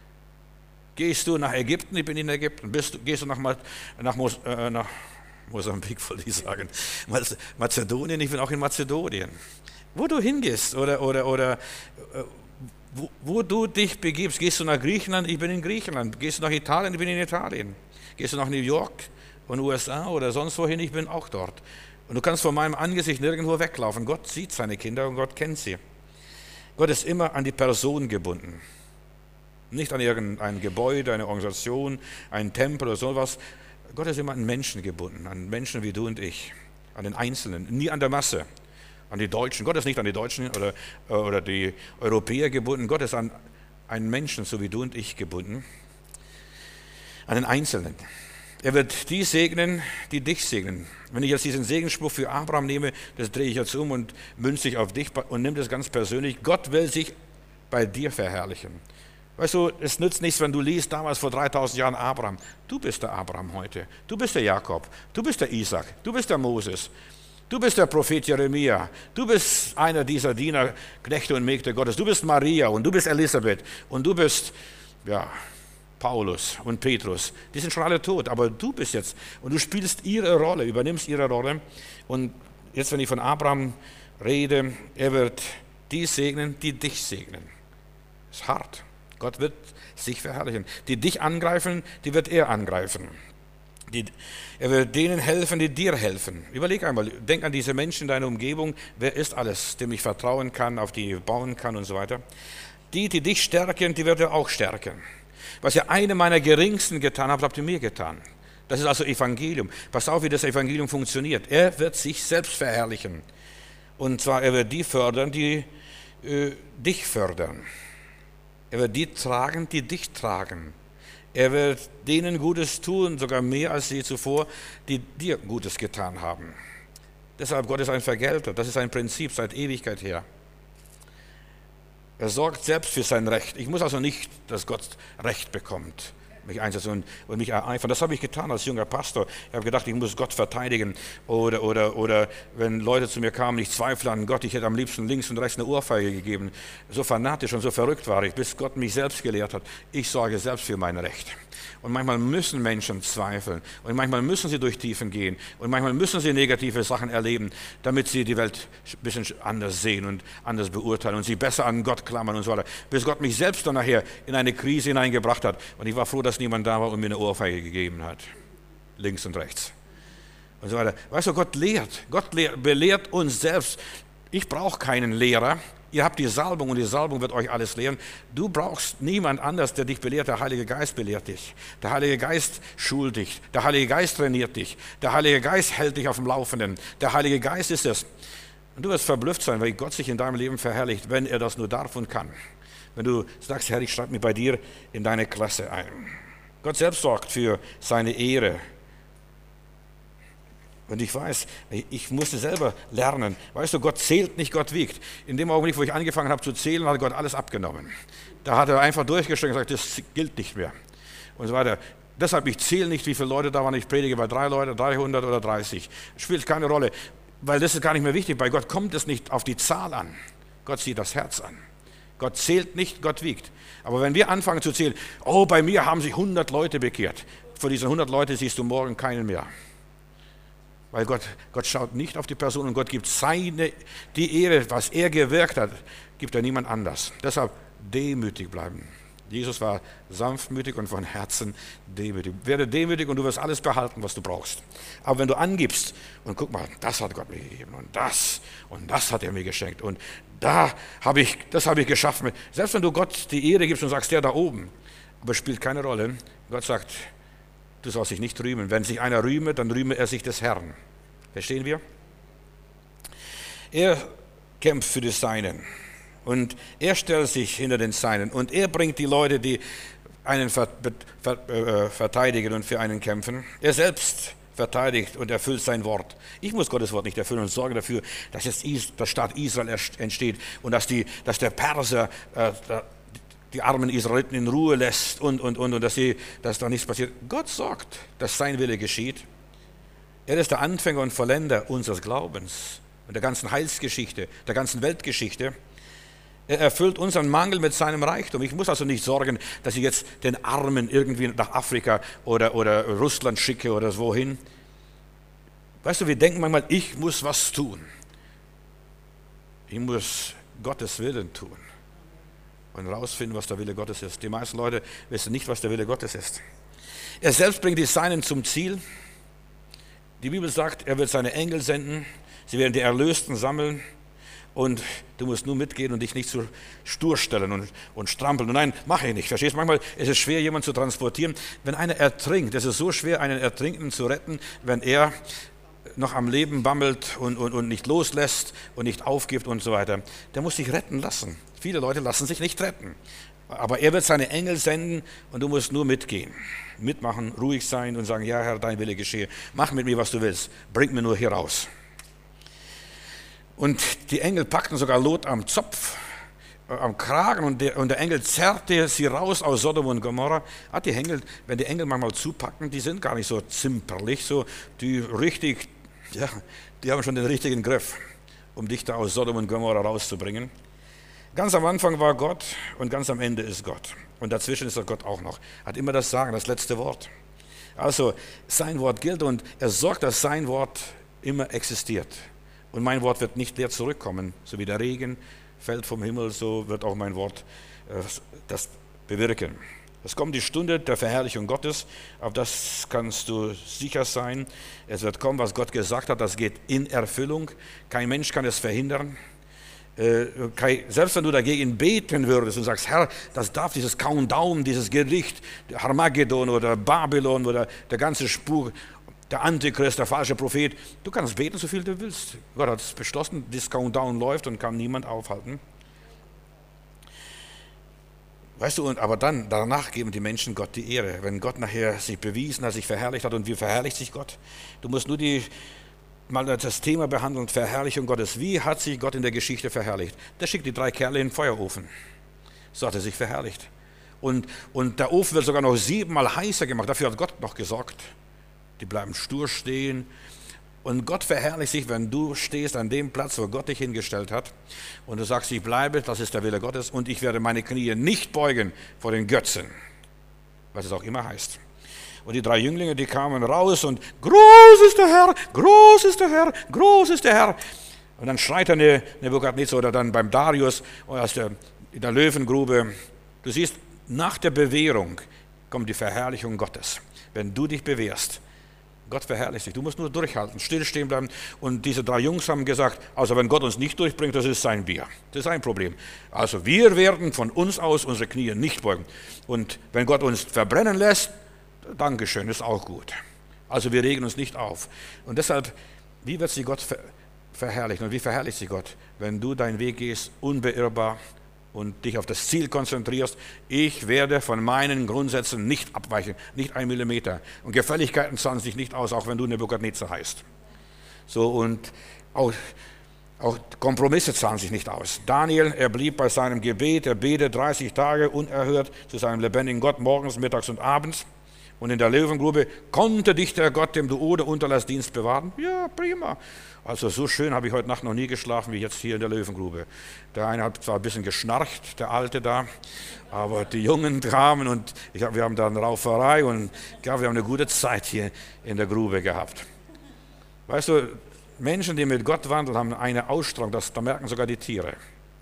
Gehst du nach Ägypten? Ich bin in Ägypten. Gehst du nach Mosambik, wollte ich sagen. Mazedonien? Ich bin auch in Mazedonien. Wo du hingehst oder wo du dich begibst. Gehst du nach Griechenland? Ich bin in Griechenland. Gehst du nach Italien? Ich bin in Italien. Gehst du nach New York und USA oder sonst wohin? Ich bin auch dort. Und du kannst von meinem Angesicht nirgendwo weglaufen. Gott sieht seine Kinder und Gott kennt sie. Gott ist immer an die Person gebunden. Nicht an irgendein Gebäude, eine Organisation, einen Tempel oder sowas. Gott ist immer an Menschen gebunden, an Menschen wie du und ich, an den Einzelnen, nie an der Masse, an die Deutschen. Gott ist nicht an die Deutschen oder die Europäer gebunden. Gott ist an einen Menschen, so wie du und ich, gebunden, an den Einzelnen. Er wird die segnen, die dich segnen. Wenn ich jetzt diesen Segensspruch für Abraham nehme, das drehe ich jetzt um und münze ich auf dich und nimm das ganz persönlich. Gott will sich bei dir verherrlichen. Weißt du, es nützt nichts, wenn du liest, damals vor 3000 Jahren Abraham. Du bist der Abraham heute. Du bist der Jakob. Du bist der Isaac. Du bist der Moses. Du bist der Prophet Jeremia. Du bist einer dieser Diener, Knechte und Mägde Gottes. Du bist Maria und du bist Elisabeth und du bist, Paulus und Petrus. Die sind schon alle tot, aber du bist jetzt und du spielst ihre Rolle, übernimmst ihre Rolle. Und jetzt, wenn ich von Abraham Rede, er wird die segnen, die dich segnen. Das ist hart. Gott wird sich verherrlichen. Die dich angreifen, die wird er angreifen. Er wird denen helfen, die dir helfen. Überleg einmal, denk an diese Menschen in deiner Umgebung. Wer ist alles, dem ich vertrauen kann, auf die ich bauen kann und so weiter. Die dich stärken, die wird er auch stärken. Was ihr eine meiner Geringsten getan habt, habt ihr mir getan. Das ist also Evangelium. Pass auf, wie das Evangelium funktioniert. Er wird sich selbst verherrlichen. Und zwar, er wird die fördern, die dich fördern. Er wird die tragen, die dich tragen. Er wird denen Gutes tun, sogar mehr als je zuvor, die dir Gutes getan haben. Deshalb, Gott ist ein Vergelter. Das ist ein Prinzip seit Ewigkeit her. Er sorgt selbst für sein Recht. Ich muss also nicht, dass Gott Recht bekommt, mich einsetzen und mich ereifern. Das habe ich getan als junger Pastor. Ich habe gedacht, ich muss Gott verteidigen. Oder wenn Leute zu mir kamen, ich zweifle an Gott, ich hätte am liebsten links und rechts eine Ohrfeige gegeben. So fanatisch und so verrückt war ich, bis Gott mich selbst gelehrt hat. Ich sorge selbst für mein Recht. Und manchmal müssen Menschen zweifeln. Und manchmal müssen sie durch Tiefen gehen. Und manchmal müssen sie negative Sachen erleben, damit sie die Welt ein bisschen anders sehen und anders beurteilen und sie besser an Gott klammern und so weiter. Bis Gott mich selbst dann nachher in eine Krise hineingebracht hat. Und ich war froh, dass niemand da war und mir eine Ohrfeige gegeben hat. Links und rechts. Und so weiter. Weißt du, Gott belehrt uns selbst. Ich brauche keinen Lehrer. Ihr habt die Salbung und die Salbung wird euch alles lehren. Du brauchst niemand anders, der dich belehrt. Der Heilige Geist belehrt dich. Der Heilige Geist schult dich. Der Heilige Geist trainiert dich. Der Heilige Geist hält dich auf dem Laufenden. Der Heilige Geist ist es. Und du wirst verblüfft sein, weil Gott sich in deinem Leben verherrlicht, wenn er das nur darf und kann. Wenn du sagst, Herr, ich schreibe mich bei dir in deine Klasse ein. Gott selbst sorgt für seine Ehre. Und ich weiß, ich musste selber lernen. Weißt du, Gott zählt nicht, Gott wiegt. In dem Augenblick, wo ich angefangen habe zu zählen, hat Gott alles abgenommen. Da hat er einfach durchgestellt und gesagt, das gilt nicht mehr. Und so weiter. Deshalb, ich zähle nicht, wie viele Leute da waren. Ich predige bei 3 Leuten, 300 oder 30. Spielt keine Rolle, weil das ist gar nicht mehr wichtig. Bei Gott kommt es nicht auf die Zahl an. Gott sieht das Herz an. Gott zählt nicht, Gott wiegt. Aber wenn wir anfangen zu zählen, oh, bei mir haben sich 100 Leute bekehrt. Von diesen 100 Leuten siehst du morgen keinen mehr. Weil Gott schaut nicht auf die Person und Gott gibt die Ehre, was er gewirkt hat, gibt er niemand anders. Deshalb demütig bleiben. Jesus war sanftmütig und von Herzen demütig. Werde demütig und du wirst alles behalten, was du brauchst. Aber wenn du angibst und guck mal, das hat Gott mir gegeben und das hat er mir geschenkt und das habe ich geschafft. Selbst wenn du Gott die Ehre gibst und sagst, der da oben, aber es spielt keine Rolle. Gott sagt, du sollst dich nicht rühmen. Wenn sich einer rühme, dann rühme er sich des Herrn. Verstehen wir? Er kämpft für die Seinen. Und er stellt sich hinter den Seinen. Und er bringt die Leute, die einen verteidigen und für einen kämpfen. Er selbst verteidigt und erfüllt sein Wort. Ich muss Gottes Wort nicht erfüllen und sorge dafür, dass jetzt der Staat Israel entsteht und dass der Perser die armen Israeliten in Ruhe lässt und dass da nichts passiert. Gott sorgt, dass sein Wille geschieht. Er ist der Anfänger und Vollender unseres Glaubens und der ganzen Heilsgeschichte, der ganzen Weltgeschichte. Er erfüllt unseren Mangel mit seinem Reichtum. Ich muss also nicht sorgen, dass ich jetzt den Armen irgendwie nach Afrika oder Russland schicke oder wohin. Weißt du, wir denken manchmal, ich muss was tun. Ich muss Gottes Willen tun und rausfinden, was der Wille Gottes ist. Die meisten Leute wissen nicht, was der Wille Gottes ist. Er selbst bringt die Seinen zum Ziel. Die Bibel sagt, er wird seine Engel senden. Sie werden die Erlösten sammeln. Und du musst nur mitgehen und dich nicht so stur stellen und strampeln. Und nein, mache ich nicht. Verstehst du? Manchmal ist es schwer, jemanden zu transportieren. Wenn einer ertrinkt, es ist so schwer, einen Ertrinkenden zu retten, wenn er noch am Leben bammelt und nicht loslässt und nicht aufgibt und so weiter. Der muss sich retten lassen. Viele Leute lassen sich nicht retten. Aber er wird seine Engel senden und du musst nur mitgehen. Mitmachen, ruhig sein und sagen, ja Herr, dein Wille geschehe. Mach mit mir, was du willst. Bring mir nur hier raus. Und die Engel packten sogar Lot am Zopf, am Kragen und der Engel zerrte sie raus aus Sodom und Gomorra. Wenn die Engel manchmal zupacken, die sind gar nicht so zimperlich, so die haben schon den richtigen Griff, um dich da aus Sodom und Gomorra rauszubringen. Ganz am Anfang war Gott und ganz am Ende ist Gott. Und dazwischen ist Gott auch noch. Hat immer das Sagen, das letzte Wort. Also sein Wort gilt und er sorgt, dass sein Wort immer existiert. Und mein Wort wird nicht leer zurückkommen. So wie der Regen fällt vom Himmel, so wird auch mein Wort das bewirken. Es kommt die Stunde der Verherrlichung Gottes, auf das kannst du sicher sein. Es wird kommen, was Gott gesagt hat, das geht in Erfüllung. Kein Mensch kann es verhindern. Selbst wenn du dagegen beten würdest und sagst, Herr, das darf dieses Countdown, dieses Gericht, Armageddon oder Babylon oder der ganze Spuk, der Antichrist, der falsche Prophet, du kannst beten, so viel du willst. Gott hat es beschlossen, dieses Countdown läuft und kann niemand aufhalten. Weißt du, aber danach geben die Menschen Gott die Ehre. Wenn Gott nachher sich bewiesen hat, sich verherrlicht hat, und wie verherrlicht sich Gott? Du musst nur mal das Thema behandeln, Verherrlichung Gottes. Wie hat sich Gott in der Geschichte verherrlicht? Der schickt die 3 Kerle in den Feuerofen. So hat er sich verherrlicht. Und der Ofen wird sogar noch 7-mal heißer gemacht. Dafür hat Gott noch gesorgt. Die bleiben stur stehen. Und Gott verherrlicht sich, wenn du stehst an dem Platz, wo Gott dich hingestellt hat. Und du sagst, ich bleibe, das ist der Wille Gottes. Und ich werde meine Knie nicht beugen vor den Götzen. Was es auch immer heißt. Und die 3 Jünglinge, die kamen raus und groß ist der Herr, groß ist der Herr, groß ist der Herr. Und dann schreit er Nebukadnezar oder dann beim Darius in der Löwengrube. Du siehst, nach der Bewährung kommt die Verherrlichung Gottes. Wenn du dich bewährst, Gott verherrlicht dich. Du musst nur durchhalten, stillstehen bleiben. Und diese 3 Jungs haben gesagt, also wenn Gott uns nicht durchbringt, das ist sein Bier. Das ist sein Problem. Also wir werden von uns aus unsere Knie nicht beugen. Und wenn Gott uns verbrennen lässt, Dankeschön, ist auch gut. Also wir regen uns nicht auf. Und deshalb, wie wird sich Gott verherrlichen? Und wie verherrlicht sich Gott? Wenn du deinen Weg gehst, unbeirrbar, und dich auf das Ziel konzentrierst, ich werde von meinen Grundsätzen nicht abweichen, nicht 1 Millimeter. Und Gefälligkeiten zahlen sich nicht aus, auch wenn du Nebukadnezar heißt. So, und auch Kompromisse zahlen sich nicht aus. Daniel, er blieb bei seinem Gebet, er betete 30 Tage unerhört zu seinem lebendigen Gott, morgens, mittags und abends. Und in der Löwengrube, konnte dich der Gott, dem du ohne Unterlass Dienst bewahren? Ja, prima. Also so schön habe ich heute Nacht noch nie geschlafen wie jetzt hier in der Löwengrube. Der eine hat zwar ein bisschen geschnarcht, der Alte da, aber die Jungen kamen und wir haben da eine Rauferei und wir haben eine gute Zeit hier in der Grube gehabt. Weißt du, Menschen, die mit Gott wandeln, haben eine Ausstrahlung, da merken sogar die Tiere.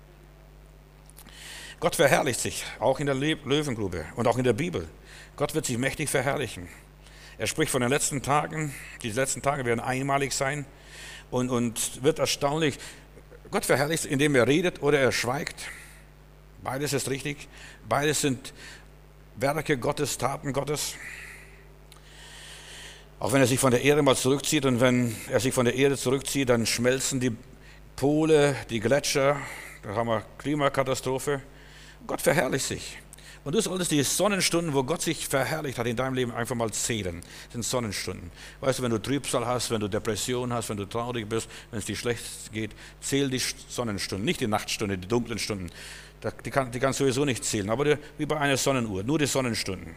Gott verherrlicht sich, auch in der Löwengrube und auch in der Bibel. Gott wird sich mächtig verherrlichen. Er spricht von den letzten Tagen. Die letzten Tage werden einmalig sein und wird erstaunlich. Gott verherrlicht, indem er redet oder er schweigt. Beides ist richtig. Beides sind Werke Gottes, Taten Gottes. Auch wenn er sich von der Erde mal zurückzieht und wenn er sich von der Erde zurückzieht, dann schmelzen die Pole, die Gletscher. Da haben wir Klimakatastrophe. Gott verherrlicht sich. Und du solltest die Sonnenstunden, wo Gott sich verherrlicht hat in deinem Leben, einfach mal zählen. Das sind Sonnenstunden. Weißt du, wenn du Trübsal hast, wenn du Depression hast, wenn du traurig bist, wenn es dir schlecht geht, zähl die Sonnenstunden, nicht die Nachtstunden, die dunklen Stunden. Die kannst du sowieso nicht zählen, aber wie bei einer Sonnenuhr, nur die Sonnenstunden.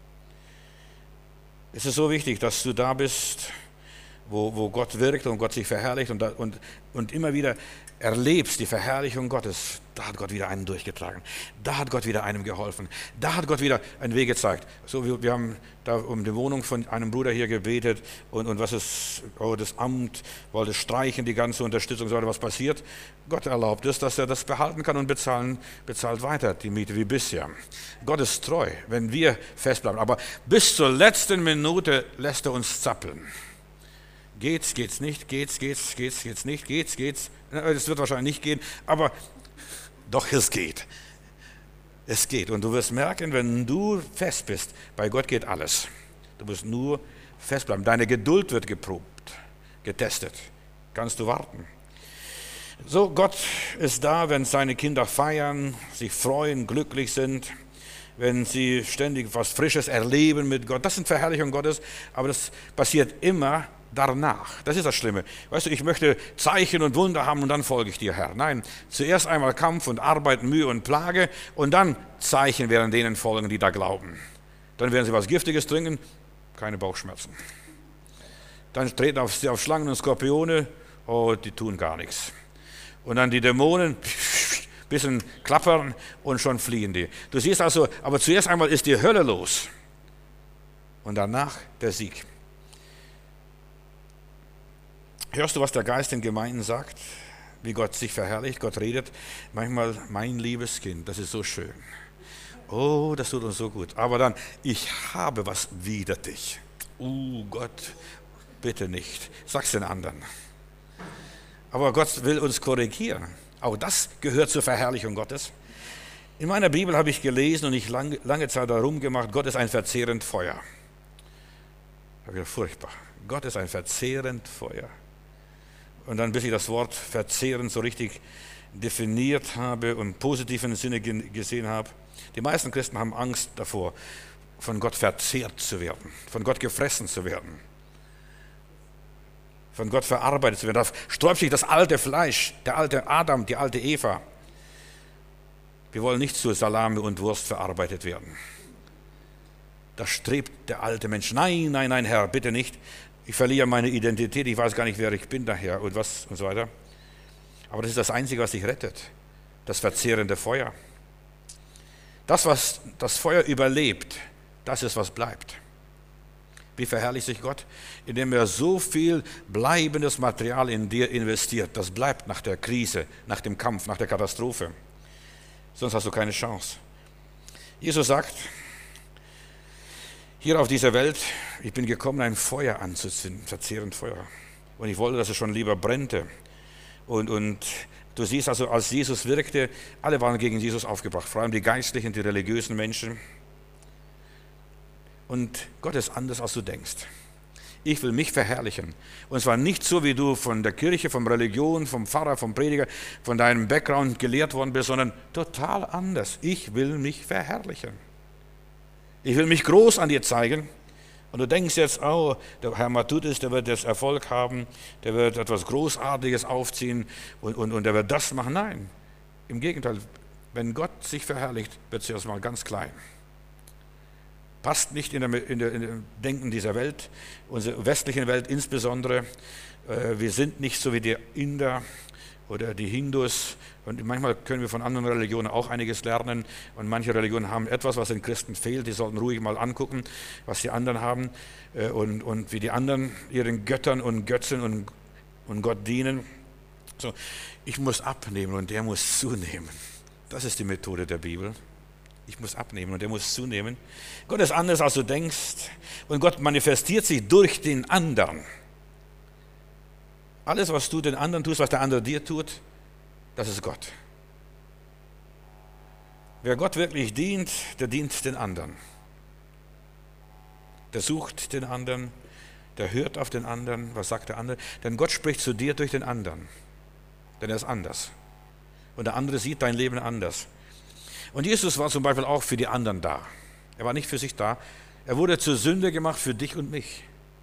Es ist so wichtig, dass du da bist, wo Gott wirkt und Gott sich verherrlicht und immer wieder erlebst die Verherrlichung Gottes. Da hat Gott wieder einen durchgetragen. Da hat Gott wieder einem geholfen. Da hat Gott wieder einen Weg gezeigt. So, wir haben da um die Wohnung von einem Bruder hier gebetet und was ist, das Amt wollte streichen, die ganze Unterstützung, so was passiert. Gott erlaubt es, dass er das behalten kann und bezahlt weiter die Miete wie bisher. Gott ist treu, wenn wir festbleiben. Aber bis zur letzten Minute lässt er uns zappeln. Geht's nicht, geht's nicht, geht's. Es wird wahrscheinlich nicht gehen, aber doch, es geht. Es geht. Und du wirst merken, wenn du fest bist, bei Gott geht alles. Du musst nur fest bleiben. Deine Geduld wird geprobt, getestet. Kannst du warten. So, Gott ist da, wenn seine Kinder feiern, sich freuen, glücklich sind, wenn sie ständig was Frisches erleben mit Gott. Das sind Verherrlichungen Gottes, aber das passiert immer danach. Das ist das Schlimme. Weißt du, ich möchte Zeichen und Wunder haben und dann folge ich dir, Herr. Nein, zuerst einmal Kampf und Arbeit, Mühe und Plage und dann Zeichen werden denen folgen, die da glauben. Dann werden sie was Giftiges trinken, keine Bauchschmerzen. Dann treten sie auf Schlangen und Skorpione, oh, die tun gar nichts. Und dann die Dämonen, bisschen klappern und schon fliehen die. Du siehst also, aber zuerst einmal ist die Hölle los und danach der Sieg. Hörst du, was der Geist den Gemeinden sagt? Wie Gott sich verherrlicht, Gott redet. Manchmal, mein liebes Kind, das ist so schön. Oh, das tut uns so gut. Aber dann, ich habe was wider dich. Gott, bitte nicht. Sag's den anderen. Aber Gott will uns korrigieren. Auch das gehört zur Verherrlichung Gottes. In meiner Bibel habe ich gelesen und ich lange Zeit darum gemacht, Gott ist ein verzehrend Feuer. Das ist furchtbar. Gott ist ein verzehrend Feuer. Und dann, bis ich das Wort verzehren so richtig definiert habe und positiven Sinne gesehen habe. Die meisten Christen haben Angst davor, von Gott verzehrt zu werden, von Gott gefressen zu werden, von Gott verarbeitet zu werden. Da sträubt sich das alte Fleisch, der alte Adam, die alte Eva. Wir wollen nicht zu Salami und Wurst verarbeitet werden. Da strebt der alte Mensch. Nein, nein, nein, Herr, bitte nicht. Ich verliere meine Identität, ich weiß gar nicht, wer ich bin daher und was und so weiter. Aber das ist das Einzige, was dich rettet. Das verzehrende Feuer. Das, was das Feuer überlebt, das ist, was bleibt. Wie verherrlicht sich Gott? Indem er so viel bleibendes Material in dir investiert. Das bleibt nach der Krise, nach dem Kampf, nach der Katastrophe. Sonst hast du keine Chance. Jesus sagt, hier auf dieser Welt, ich bin gekommen, ein Feuer anzuzünden, verzehrend Feuer. Und ich wollte, dass es schon lieber brennte. Und du siehst also, als Jesus wirkte, alle waren gegen Jesus aufgebracht, vor allem die geistlichen, die religiösen Menschen. Und Gott ist anders, als du denkst. Ich will mich verherrlichen. Und zwar nicht so, wie du von der Kirche, von Religion, vom Pfarrer, vom Prediger, von deinem Background gelehrt worden bist, sondern total anders. Ich will mich verherrlichen. Ich will mich groß an dir zeigen. Und du denkst jetzt, oh, der Herr Matthäus, der wird jetzt Erfolg haben, der wird etwas Großartiges aufziehen und der wird das machen. Nein, im Gegenteil, wenn Gott sich verherrlicht, wird es erstmal ganz klein. Passt nicht in dem Denken dieser Welt, unserer westlichen Welt insbesondere. Wir sind nicht so wie die Inder oder die Hindus. Und manchmal können wir von anderen Religionen auch einiges lernen. Und manche Religionen haben etwas, was den Christen fehlt. Die sollten ruhig mal angucken, was die anderen haben und wie die anderen ihren Göttern und Götzen und Gott dienen. So, ich muss abnehmen und der muss zunehmen. Das ist die Methode der Bibel. Ich muss abnehmen und der muss zunehmen. Gott ist anders, als du denkst. Und Gott manifestiert sich durch den anderen. Alles, was du den anderen tust, was der andere dir tut, das ist Gott. Wer Gott wirklich dient, der dient den anderen. Der sucht den anderen, der hört auf den anderen, was sagt der andere. Denn Gott spricht zu dir durch den anderen. Denn er ist anders. Und der andere sieht dein Leben anders. Und Jesus war zum Beispiel auch für die anderen da. Er war nicht für sich da. Er wurde zur Sünde gemacht für dich und mich.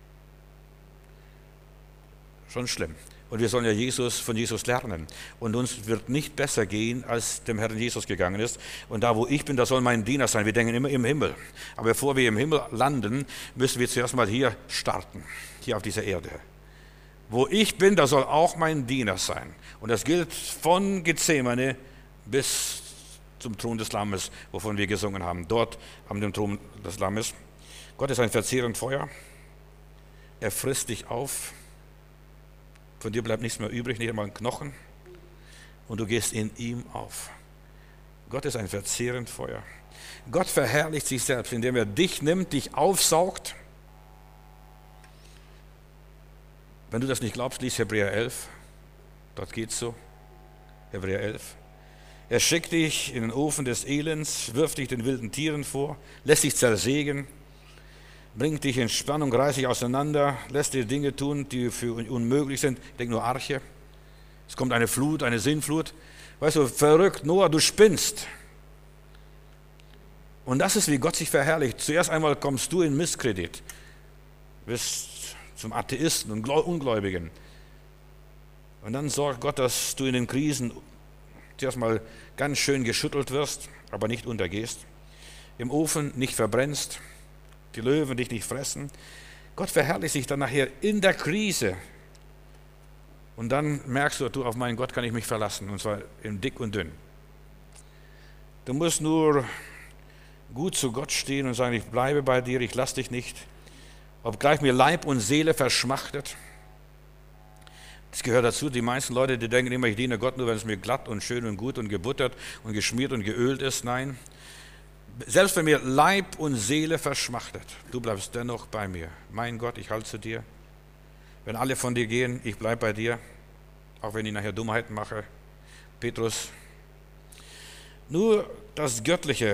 Schon schlimm. Und wir sollen ja von Jesus lernen. Und uns wird nicht besser gehen, als dem Herrn Jesus gegangen ist. Und da, wo ich bin, da soll mein Diener sein. Wir denken immer im Himmel. Aber bevor wir im Himmel landen, müssen wir zuerst mal hier starten. Hier auf dieser Erde. Wo ich bin, da soll auch mein Diener sein. Und das gilt von Gethsemane bis zum Thron des Lammes, wovon wir gesungen haben. Dort an dem Thron des Lammes. Gott ist ein verzehrendes Feuer. Er frisst dich auf. Von dir bleibt nichts mehr übrig, nicht einmal ein Knochen. Und du gehst in ihm auf. Gott ist ein verzehrendes Feuer. Gott verherrlicht sich selbst, indem er dich nimmt, dich aufsaugt. Wenn du das nicht glaubst, lies Hebräer 11. Dort geht's so. Hebräer 11. Er schickt dich in den Ofen des Elends, wirft dich den wilden Tieren vor, lässt dich zersägen, bringt dich in Spannung, reißt dich auseinander, lässt dir Dinge tun, die für unmöglich sind. Ich denke nur Arche. Es kommt eine Flut, eine Sinnflut. Weißt du, verrückt, Noah, du spinnst. Und das ist, wie Gott sich verherrlicht. Zuerst einmal kommst du in Misskredit, bist zum Atheisten und Ungläubigen. Und dann sorgt Gott, dass du in den Krisen zuerst mal ganz schön geschüttelt wirst, aber nicht untergehst. Im Ofen nicht verbrennst, die Löwen dich nicht fressen. Gott verherrlicht sich dann nachher in der Krise. Und dann merkst du, auf meinen Gott kann ich mich verlassen, und zwar in dick und dünn. Du musst nur gut zu Gott stehen und sagen, ich bleibe bei dir, ich lasse dich nicht, obgleich mir Leib und Seele verschmachtet. Das gehört dazu. Die meisten Leute, die denken immer, ich diene Gott nur, wenn es mir glatt und schön und gut und gebuttert und geschmiert und geölt ist. Nein, selbst wenn mir Leib und Seele verschmachtet, du bleibst dennoch bei mir. Mein Gott, ich halte zu dir. Wenn alle von dir gehen, ich bleibe bei dir, auch wenn ich nachher Dummheiten mache. Petrus, nur das Göttliche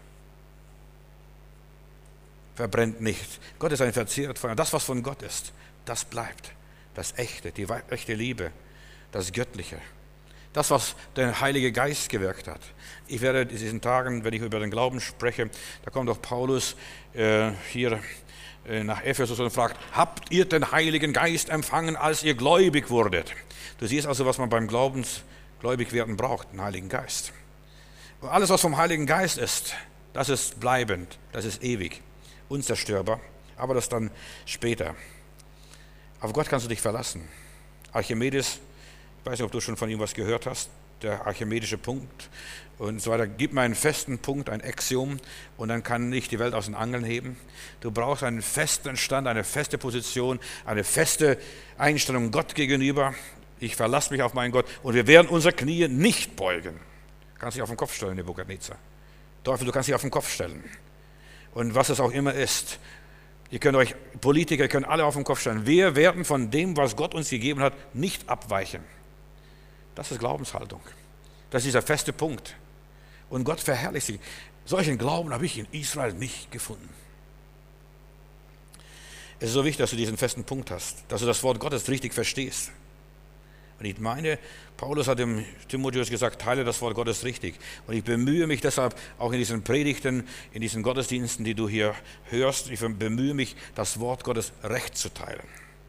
verbrennt nicht. Gott ist ein verzehrendes Feuer. Das, was von Gott ist, das bleibt. Das Echte, die echte Liebe, das Göttliche. Das, was der Heilige Geist gewirkt hat. Ich werde in diesen Tagen, wenn ich über den Glauben spreche, da kommt auch Paulus hier nach Ephesus und fragt, habt ihr den Heiligen Geist empfangen, als ihr gläubig wurdet? Du siehst also, was man beim Gläubigwerden braucht, den Heiligen Geist. Und alles, was vom Heiligen Geist ist, das ist bleibend, das ist ewig, unzerstörbar, aber das dann später. Auf Gott kannst du dich verlassen. Archimedes, ich weiß nicht, ob du schon von ihm was gehört hast, der archimedische Punkt und so weiter. Gib mir einen festen Punkt, ein Axiom, und dann kann ich die Welt aus den Angeln heben. Du brauchst einen festen Stand, eine feste Position, eine feste Einstellung Gott gegenüber. Ich verlasse mich auf meinen Gott und wir werden unsere Knie nicht beugen. Du kannst dich auf den Kopf stellen, Nebukadnezar. Teufel, du kannst dich auf den Kopf stellen. Und was es auch immer ist. Ihr könnt euch, Politiker, ihr könnt alle auf den Kopf stellen. Wir werden von dem, was Gott uns gegeben hat, nicht abweichen. Das ist Glaubenshaltung. Das ist dieser feste Punkt. Und Gott verherrlicht sich. Solchen Glauben habe ich in Israel nicht gefunden. Es ist so wichtig, dass du diesen festen Punkt hast, dass du das Wort Gottes richtig verstehst. Und ich meine, Paulus hat dem Timotheus gesagt, teile das Wort Gottes richtig. Und ich bemühe mich deshalb auch in diesen Predigten, in diesen Gottesdiensten, die du hier hörst, ich bemühe mich, das Wort Gottes recht zu teilen.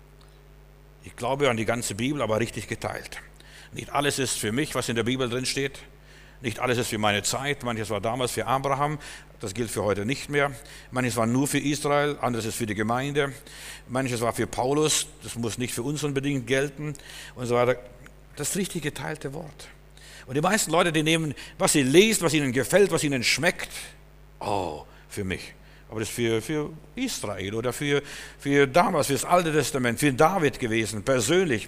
Ich glaube an die ganze Bibel, aber richtig geteilt. Nicht alles ist für mich, was in der Bibel drin steht. Nicht alles ist für meine Zeit. Manches war damals für Abraham, das gilt für heute nicht mehr. Manches war nur für Israel, anderes ist für die Gemeinde. Manches war für Paulus, das muss nicht für uns unbedingt gelten und so weiter. Das richtig geteilte Wort. Und die meisten Leute, die nehmen, was sie lesen, was ihnen gefällt, was ihnen schmeckt, für mich. Aber das ist für Israel oder für damals, für das Alte Testament, für David gewesen, persönlich.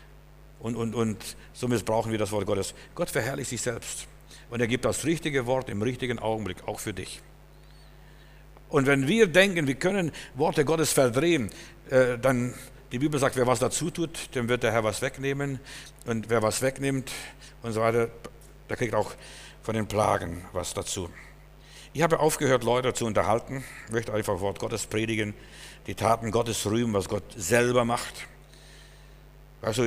Und so missbrauchen wir das Wort Gottes. Gott verherrlicht sich selbst. Und er gibt das richtige Wort im richtigen Augenblick, auch für dich. Und wenn wir denken, wir können Worte Gottes verdrehen, dann, die Bibel sagt, wer was dazu tut, dem wird der Herr was wegnehmen. Und wer was wegnimmt und so weiter, der kriegt auch von den Plagen was dazu. Ich habe aufgehört, Leute zu unterhalten. Ich möchte einfach Wort Gottes predigen, die Taten Gottes rühmen, was Gott selber macht. Also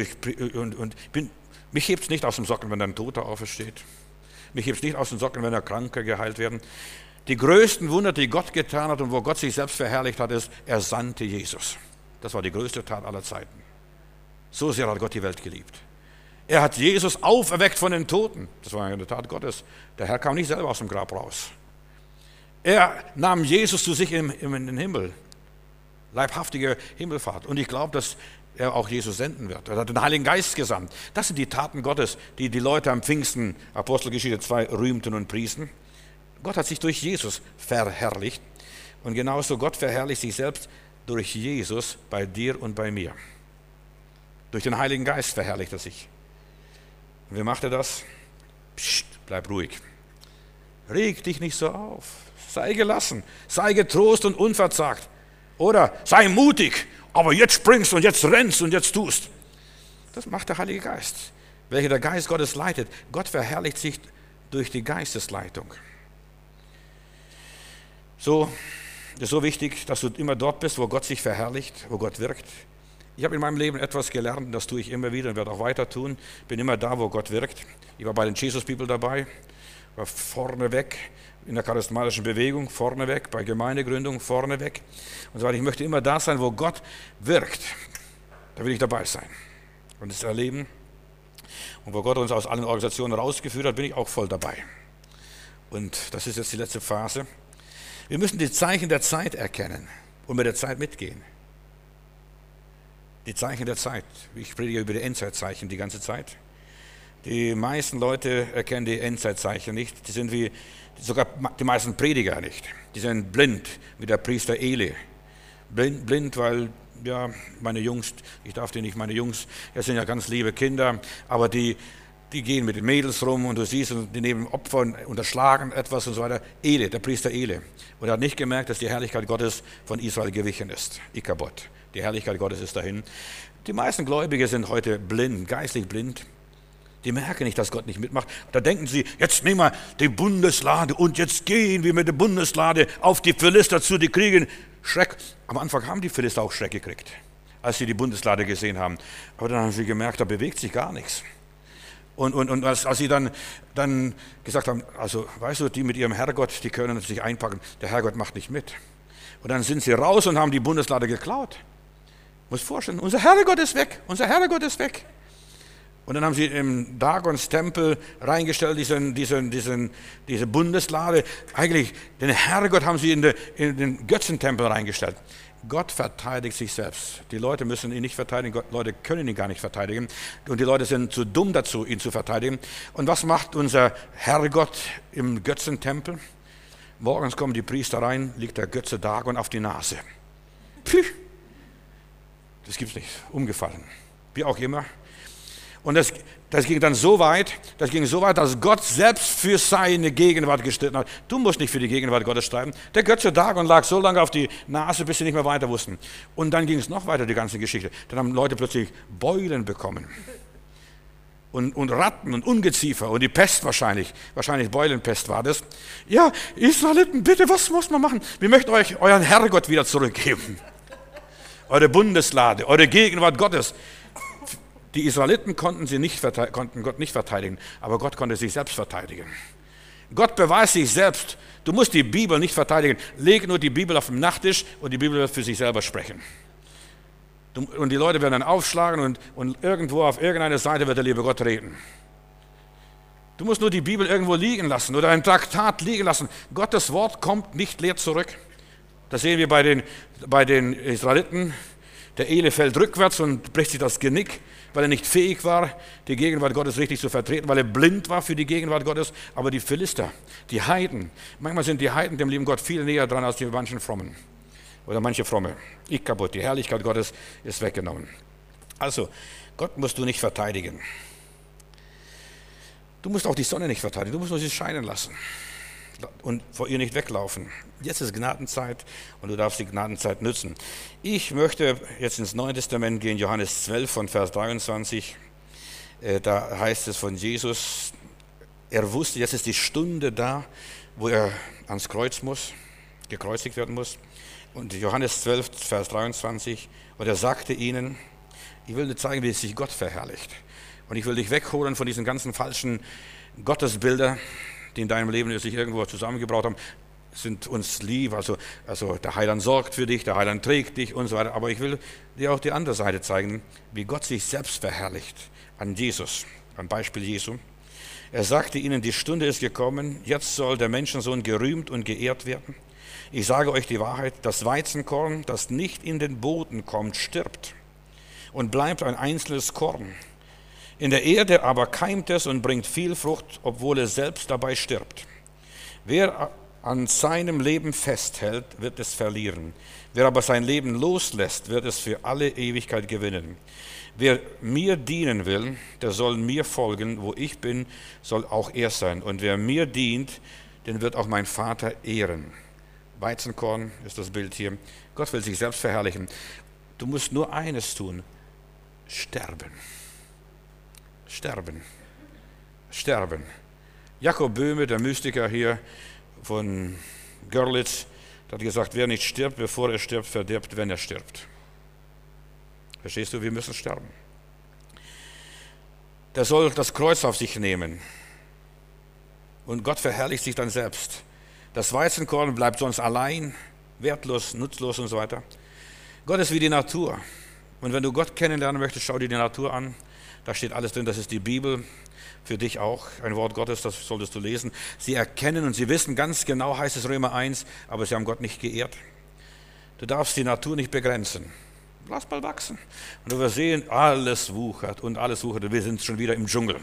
mich hebt es nicht aus dem Socken, wenn ein Toter aufersteht. Mich hebt es nicht aus den Socken, wenn Kranke geheilt werden. Die größten Wunder, die Gott getan hat und wo Gott sich selbst verherrlicht hat, ist, er sandte Jesus. Das war die größte Tat aller Zeiten. So sehr hat Gott die Welt geliebt. Er hat Jesus auferweckt von den Toten. Das war eine Tat Gottes. Der Herr kam nicht selber aus dem Grab raus. Er nahm Jesus zu sich in den Himmel. Leibhaftige Himmelfahrt. Und ich glaube, dass er auch Jesus senden wird. Er hat den Heiligen Geist gesandt. Das sind die Taten Gottes, die die Leute am Pfingsten, Apostelgeschichte 2, rühmten und priesen. Gott hat sich durch Jesus verherrlicht. Und genauso Gott verherrlicht sich selbst durch Jesus bei dir und bei mir. Durch den Heiligen Geist verherrlicht er sich. Und wie macht er das? Psst, bleib ruhig. Reg dich nicht so auf. Sei gelassen. Sei getrost und unverzagt. Oder sei mutig. Aber jetzt springst und jetzt rennst und jetzt tust. Das macht der Heilige Geist, welcher der Geist Gottes leitet. Gott verherrlicht sich durch die Geistesleitung. So ist so wichtig, dass du immer dort bist, wo Gott sich verherrlicht, wo Gott wirkt. Ich habe in meinem Leben etwas gelernt, und das tue ich immer wieder und werde auch weiter tun. Bin immer da, wo Gott wirkt. Ich war bei den Jesus People dabei, war vorneweg in der charismatischen Bewegung, vorneweg, bei Gemeindegründung, vorneweg. Und so weiter. Ich möchte immer da sein, wo Gott wirkt. Da will ich dabei sein und es erleben. Und wo Gott uns aus allen Organisationen rausgeführt hat, bin ich auch voll dabei. Und das ist jetzt die letzte Phase. Wir müssen die Zeichen der Zeit erkennen und mit der Zeit mitgehen. Die Zeichen der Zeit. Ich predige über die Endzeitzeichen die ganze Zeit. Die meisten Leute erkennen die Endzeitzeichen nicht. Die sind wie, sogar die meisten Prediger nicht. Die sind blind, wie der Priester Eli. Blind, weil ja, meine Jungs, ich darf die nicht, meine Jungs, das sind ja ganz liebe Kinder, aber die gehen mit den Mädels rum und du siehst, die nehmen Opfer und unterschlagen etwas und so weiter. Eli, der Priester Eli. Und er hat nicht gemerkt, dass die Herrlichkeit Gottes von Israel gewichen ist. Ikabod. Die Herrlichkeit Gottes ist dahin. Die meisten Gläubige sind heute blind, geistlich blind. Die merken nicht, dass Gott nicht mitmacht. Da denken sie, jetzt nehmen wir die Bundeslade und jetzt gehen wir mit der Bundeslade auf die Philister zu, die kriegen Schreck. Am Anfang haben die Philister auch Schreck gekriegt, als sie die Bundeslade gesehen haben. Aber dann haben sie gemerkt, da bewegt sich gar nichts. Und als sie dann gesagt haben, also weißt du, die mit ihrem Herrgott, die können sich einpacken, der Herrgott macht nicht mit. Und dann sind sie raus und haben die Bundeslade geklaut. Muss vorstellen, unser Herrgott ist weg, unser Herrgott ist weg. Und dann haben sie im Dagons Tempel reingestellt, diese Bundeslade. Eigentlich, den Herrgott haben sie in den Götzentempel reingestellt. Gott verteidigt sich selbst. Die Leute müssen ihn nicht verteidigen, Leute können ihn gar nicht verteidigen. Und die Leute sind zu dumm dazu, ihn zu verteidigen. Und was macht unser Herrgott im Götzentempel? Morgens kommen die Priester rein, liegt der Götze Dagon auf die Nase. Puh. Das gibt's nicht, umgefallen. Wie auch immer. Und das ging dann so weit, dass Gott selbst für seine Gegenwart gestritten hat. Du musst nicht für die Gegenwart Gottes streiten. Der Götze Dagon lag so lange auf die Nase, bis sie nicht mehr weiter wussten. Und dann ging es noch weiter, die ganze Geschichte. Dann haben Leute plötzlich Beulen bekommen. Und Ratten und Ungeziefer und die Pest wahrscheinlich Beulenpest war das. Ja, Israeliten, bitte, was muss man machen? Wir möchten euch euren Herrgott wieder zurückgeben. Eure Bundeslade, eure Gegenwart Gottes. Die Israeliten konnten Gott nicht verteidigen, aber Gott konnte sich selbst verteidigen. Gott beweist sich selbst. Du musst die Bibel nicht verteidigen. Leg nur die Bibel auf den Nachttisch und die Bibel wird für sich selber sprechen. Und die Leute werden dann aufschlagen und irgendwo auf irgendeiner Seite wird der liebe Gott reden. Du musst nur die Bibel irgendwo liegen lassen oder ein Traktat liegen lassen. Gottes Wort kommt nicht leer zurück. Das sehen wir bei den Israeliten. Der Eli fällt rückwärts und bricht sich das Genick, weil er nicht fähig war, die Gegenwart Gottes richtig zu vertreten, weil er blind war für die Gegenwart Gottes. Aber die Philister, die Heiden, manchmal sind die Heiden dem lieben Gott viel näher dran als die manchen Frommen oder manche Fromme. Ikabod, die Herrlichkeit Gottes ist weggenommen. Also, Gott musst du nicht verteidigen. Du musst auch die Sonne nicht verteidigen, du musst nur sie scheinen lassen und vor ihr nicht weglaufen. Jetzt ist Gnadenzeit und du darfst die Gnadenzeit nützen. Ich möchte jetzt ins Neue Testament gehen, Johannes 12 von Vers 23. Da heißt es von Jesus, er wusste, jetzt ist die Stunde da, wo er ans Kreuz muss, gekreuzigt werden muss. Und Johannes 12, Vers 23, und er sagte ihnen, ich will dir zeigen, wie sich Gott verherrlicht. Und ich will dich wegholen von diesen ganzen falschen Gottesbildern, die in deinem Leben sich irgendwo zusammengebraut haben, sind uns lieb, also der Heiland sorgt für dich, der Heiland trägt dich und so weiter. Aber ich will dir auch die andere Seite zeigen, wie Gott sich selbst verherrlicht an Jesus, am Beispiel Jesu. Er sagte ihnen, die Stunde ist gekommen, jetzt soll der Menschensohn gerühmt und geehrt werden. Ich sage euch die Wahrheit, das Weizenkorn, das nicht in den Boden kommt, stirbt und bleibt ein einzelnes Korn. In der Erde aber keimt es und bringt viel Frucht, obwohl es selbst dabei stirbt. Wer an seinem Leben festhält, wird es verlieren. Wer aber sein Leben loslässt, wird es für alle Ewigkeit gewinnen. Wer mir dienen will, der soll mir folgen, wo ich bin, soll auch er sein. Und wer mir dient, den wird auch mein Vater ehren. Weizenkorn ist das Bild hier. Gott will sich selbst verherrlichen. Du musst nur eines tun, sterben. Sterben. Sterben. Jakob Böhme, der Mystiker hier von Görlitz, hat gesagt, wer nicht stirbt, bevor er stirbt, verdirbt, wenn er stirbt. Verstehst du, wir müssen sterben. Der soll das Kreuz auf sich nehmen. Und Gott verherrlicht sich dann selbst. Das Weizenkorn bleibt sonst allein, wertlos, nutzlos und so weiter. Gott ist wie die Natur. Und wenn du Gott kennenlernen möchtest, schau dir die Natur an. Da steht alles drin, das ist die Bibel, für dich auch ein Wort Gottes, das solltest du lesen. Sie erkennen und sie wissen ganz genau, heißt es Römer 1, aber sie haben Gott nicht geehrt. Du darfst die Natur nicht begrenzen. Lass mal wachsen. Und du wirst sehen, alles wuchert und wir sind schon wieder im Dschungel.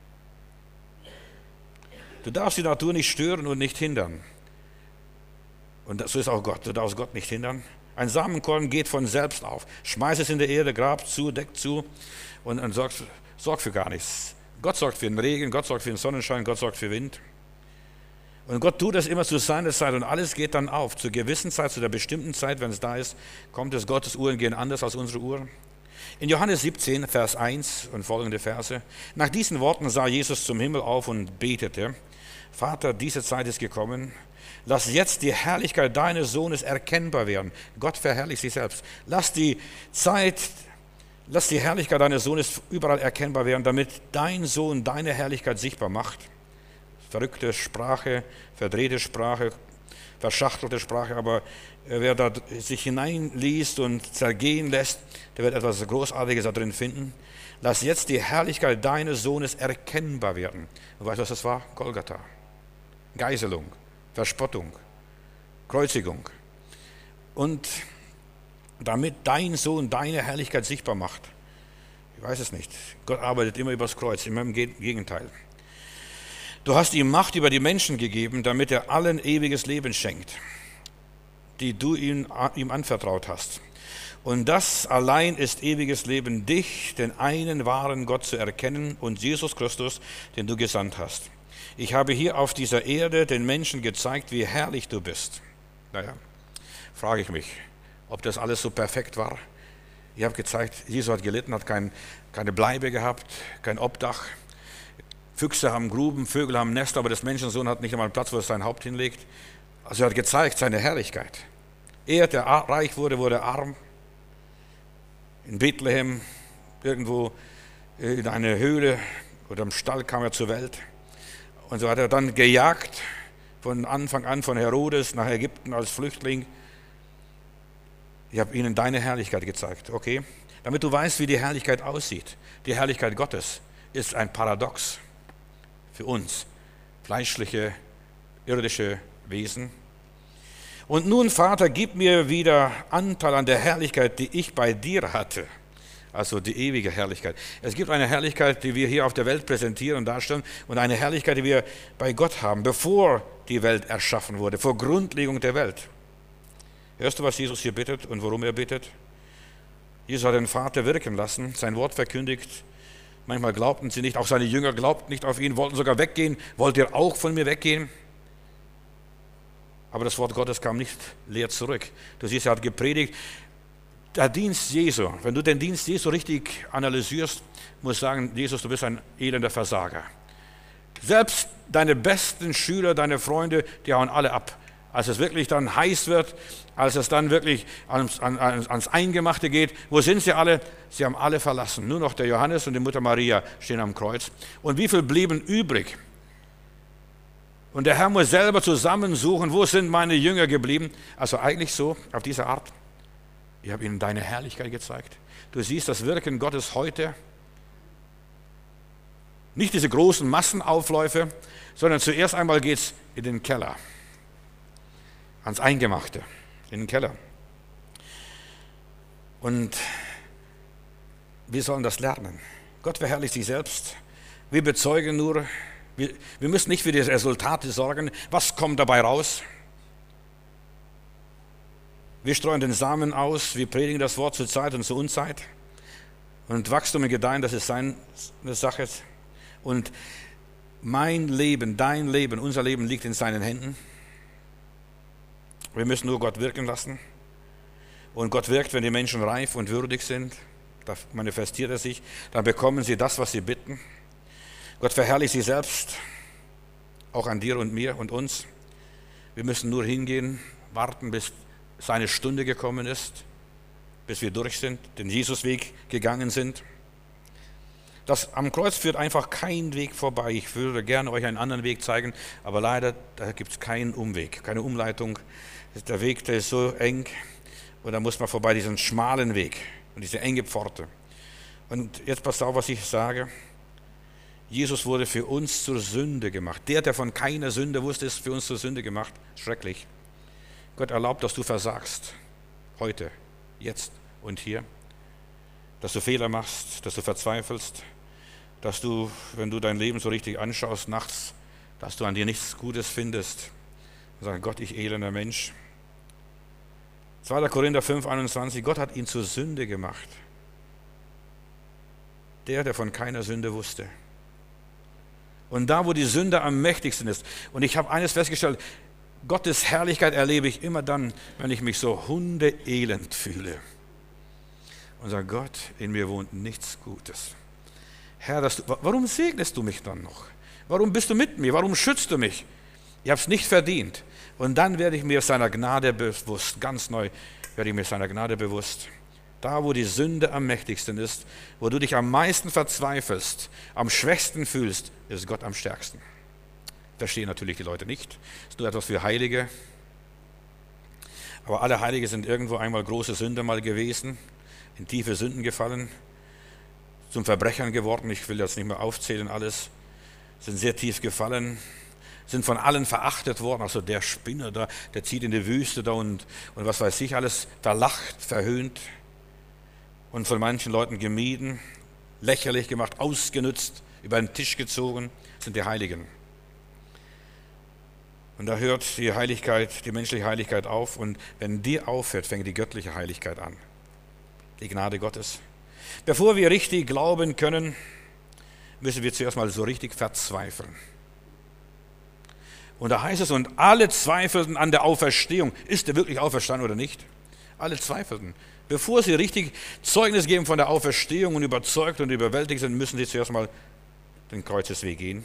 Du darfst die Natur nicht stören und nicht hindern. Und so ist auch Gott, du darfst Gott nicht hindern, Ein Samenkorn geht von selbst auf. Schmeiß es in der Erde, grab zu, deck zu und sorg für gar nichts. Gott sorgt für den Regen, Gott sorgt für den Sonnenschein, Gott sorgt für Wind. Und Gott tut das immer zu seiner Zeit und alles geht dann auf. Zur gewissen Zeit, zu der bestimmten Zeit, wenn es da ist, kommt es. Gottes Uhren gehen anders als unsere Uhren. In Johannes 17, Vers 1 und folgende Verse. Nach diesen Worten sah Jesus zum Himmel auf und betete: Vater, diese Zeit ist gekommen. Lass jetzt die Herrlichkeit deines Sohnes erkennbar werden. Gott verherrlicht sich selbst. Lass die Herrlichkeit deines Sohnes überall erkennbar werden, damit dein Sohn deine Herrlichkeit sichtbar macht. Verrückte Sprache, verdrehte Sprache, verschachtelte Sprache, aber wer da sich hineinliest und zergehen lässt, der wird etwas Großartiges da drin finden. Lass jetzt die Herrlichkeit deines Sohnes erkennbar werden. Und weißt du, was das war? Golgatha. Geißelung, Verspottung, Kreuzigung. Und damit dein Sohn deine Herrlichkeit sichtbar macht. Ich weiß es nicht. Gott arbeitet immer übers Kreuz, immer im Gegenteil. Du hast ihm Macht über die Menschen gegeben, damit er allen ewiges Leben schenkt, die du ihm anvertraut hast. Und das allein ist ewiges Leben, dich, den einen wahren Gott, zu erkennen und Jesus Christus, den du gesandt hast. Ich habe hier auf dieser Erde den Menschen gezeigt, wie herrlich du bist. Naja, frage ich mich, ob das alles so perfekt war. Ich habe gezeigt, Jesus hat gelitten, hat keine Bleibe gehabt, kein Obdach. Füchse haben Gruben, Vögel haben Nester, aber das Menschensohn hat nicht einmal einen Platz, wo er sein Haupt hinlegt. Also er hat gezeigt seine Herrlichkeit. Er, der reich wurde, wurde arm. In Bethlehem, irgendwo in einer Höhle oder im Stall kam er zur Welt. Und so hat er dann gejagt, von Anfang an von Herodes nach Ägypten als Flüchtling. Ich habe ihnen deine Herrlichkeit gezeigt, okay? Damit du weißt, wie die Herrlichkeit aussieht. Die Herrlichkeit Gottes ist ein Paradox für uns, fleischliche, irdische Wesen. Und nun, Vater, gib mir wieder Anteil an der Herrlichkeit, die ich bei dir hatte. Also die ewige Herrlichkeit. Es gibt eine Herrlichkeit, die wir hier auf der Welt präsentieren und darstellen, und eine Herrlichkeit, die wir bei Gott haben, bevor die Welt erschaffen wurde, vor Grundlegung der Welt. Hörst du, was Jesus hier bittet und worum er bittet? Jesus hat den Vater wirken lassen, sein Wort verkündigt. Manchmal glaubten sie nicht, auch seine Jünger glaubten nicht auf ihn, wollten sogar weggehen. Wollt ihr auch von mir weggehen? Aber das Wort Gottes kam nicht leer zurück. Du siehst, er hat gepredigt. Der Dienst Jesu, wenn du den Dienst Jesu richtig analysierst, musst du sagen, Jesus, du bist ein elender Versager. Selbst deine besten Schüler, deine Freunde, die hauen alle ab. Als es wirklich dann heiß wird, als es dann wirklich ans Eingemachte geht, wo sind sie alle? Sie haben alle verlassen. Nur noch der Johannes und die Mutter Maria stehen am Kreuz. Und wie viel blieben übrig? Und der Herr muss selber zusammensuchen, wo sind meine Jünger geblieben? Also eigentlich so, auf diese Art. Ich habe ihnen deine Herrlichkeit gezeigt. Du siehst das Wirken Gottes heute. Nicht diese großen Massenaufläufe, sondern zuerst einmal geht es in den Keller. Ans Eingemachte, in den Keller. Und wir sollen das lernen. Gott verherrlicht sich selbst. Wir bezeugen nur, wir müssen nicht für die Resultate sorgen. Was kommt dabei raus? Wir streuen den Samen aus, wir predigen das Wort zur Zeit und zur Unzeit. Und Wachstum und Gedeihen, das ist seine Sache. Und mein Leben, dein Leben, unser Leben liegt in seinen Händen. Wir müssen nur Gott wirken lassen. Und Gott wirkt, wenn die Menschen reif und würdig sind. Da manifestiert er sich. Dann bekommen sie das, was sie bitten. Gott verherrlicht sich selbst, auch an dir und mir und uns. Wir müssen nur hingehen, warten, bis seine Stunde gekommen ist, bis wir durch sind, den Jesusweg gegangen sind. Das am Kreuz führt einfach kein Weg vorbei. Ich würde gerne euch einen anderen Weg zeigen, aber leider, da gibt es keinen Umweg, keine Umleitung. Der Weg, der ist so eng und da muss man vorbei, diesen schmalen Weg und diese enge Pforte. Und jetzt passt auf, was ich sage. Jesus wurde für uns zur Sünde gemacht. Der von keiner Sünde wusste, ist für uns zur Sünde gemacht. Schrecklich. Gott erlaubt, dass du versagst. Heute, jetzt und hier. Dass du Fehler machst, dass du verzweifelst. Dass du, wenn du dein Leben so richtig anschaust, nachts, dass du an dir nichts Gutes findest. Und sagst, Gott, ich elender Mensch. 2. Korinther 5, 21, Gott hat ihn zur Sünde gemacht. Der von keiner Sünde wusste. Und da, wo die Sünde am mächtigsten ist, und ich habe eines festgestellt, Gottes Herrlichkeit erlebe ich immer dann, wenn ich mich so hundeelend fühle. Und sage, Gott, in mir wohnt nichts Gutes. Herr, warum segnest du mich dann noch? Warum bist du mit mir? Warum schützt du mich? Ich habe es nicht verdient. Und dann werde ich mir seiner Gnade bewusst, ganz neu werde ich mir seiner Gnade bewusst. Da, wo die Sünde am mächtigsten ist, wo du dich am meisten verzweifelst, am schwächsten fühlst, ist Gott am stärksten. Verstehen natürlich die Leute nicht. Das ist nur etwas für Heilige. Aber alle Heilige sind irgendwo einmal große Sünder mal gewesen, in tiefe Sünden gefallen, zum Verbrechern geworden. Ich will jetzt nicht mehr aufzählen alles. Sind sehr tief gefallen, sind von allen verachtet worden. Also der Spinner da, der zieht in die Wüste da und was weiß ich alles, verlacht, verhöhnt. Und von manchen Leuten gemieden, lächerlich gemacht, ausgenutzt, über den Tisch gezogen, sind die Heiligen. Und da hört die Heiligkeit, die menschliche Heiligkeit auf. Und wenn die aufhört, fängt die göttliche Heiligkeit an. Die Gnade Gottes. Bevor wir richtig glauben können, müssen wir zuerst mal so richtig verzweifeln. Und da heißt es, und alle zweifelten an der Auferstehung. Ist er wirklich auferstanden oder nicht? Alle zweifelten. Bevor sie richtig Zeugnis geben von der Auferstehung und überzeugt und überwältigt sind, müssen sie zuerst mal den Kreuzesweg gehen.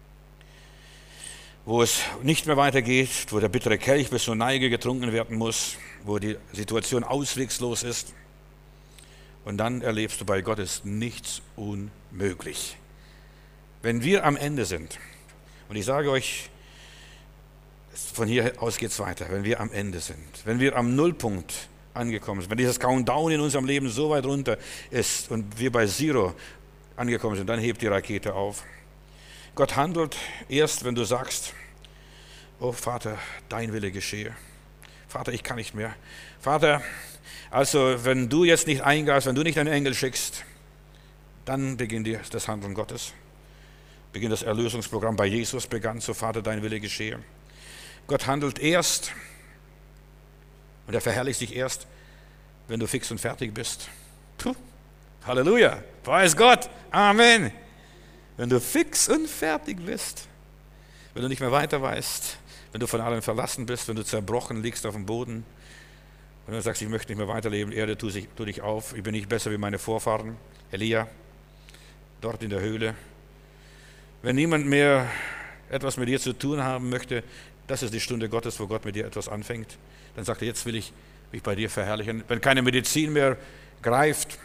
Wo es nicht mehr weitergeht, wo der bittere Kelch bis zur Neige getrunken werden muss, wo die Situation auswegslos ist. Und dann erlebst du, bei Gott ist nichts unmöglich. Wenn wir am Ende sind, und ich sage euch, von hier aus geht es weiter, wenn wir am Ende sind, wenn wir am Nullpunkt angekommen sind, wenn dieses Countdown in unserem Leben so weit runter ist und wir bei Zero angekommen sind, dann hebt die Rakete auf. Gott handelt erst, wenn du sagst, oh Vater, dein Wille geschehe. Vater, ich kann nicht mehr. Vater, also wenn du jetzt nicht eingreifst, wenn du nicht einen Engel schickst, dann beginnt das Handeln Gottes. Beginnt das Erlösungsprogramm bei Jesus begann, so Vater, dein Wille geschehe. Gott handelt erst und er verherrlicht sich erst, wenn du fix und fertig bist. Puh. Halleluja, preis Gott, Amen. Wenn du fix und fertig bist, wenn du nicht mehr weiter weißt, wenn du von allen verlassen bist, wenn du zerbrochen liegst auf dem Boden, wenn du sagst, ich möchte nicht mehr weiterleben, Erde, tu dich auf, ich bin nicht besser wie meine Vorfahren, Elia, dort in der Höhle. Wenn niemand mehr etwas mit dir zu tun haben möchte, das ist die Stunde Gottes, wo Gott mit dir etwas anfängt. Dann sagt er, jetzt will ich mich bei dir verherrlichen. Wenn keine Medizin mehr greift,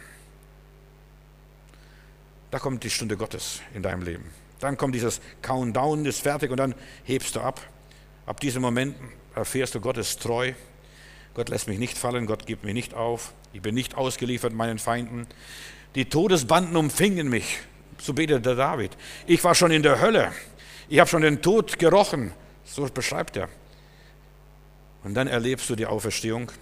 da kommt die Stunde Gottes in deinem Leben. Dann kommt dieses Countdown, ist fertig und dann hebst du ab. Ab diesem Moment erfährst du, Gott ist treu. Gott lässt mich nicht fallen, Gott gibt mich nicht auf. Ich bin nicht ausgeliefert meinen Feinden. Die Todesbanden umfingen mich, so betet der David. Ich war schon in der Hölle. Ich habe schon den Tod gerochen. So beschreibt er. Und dann erlebst du die Auferstehung.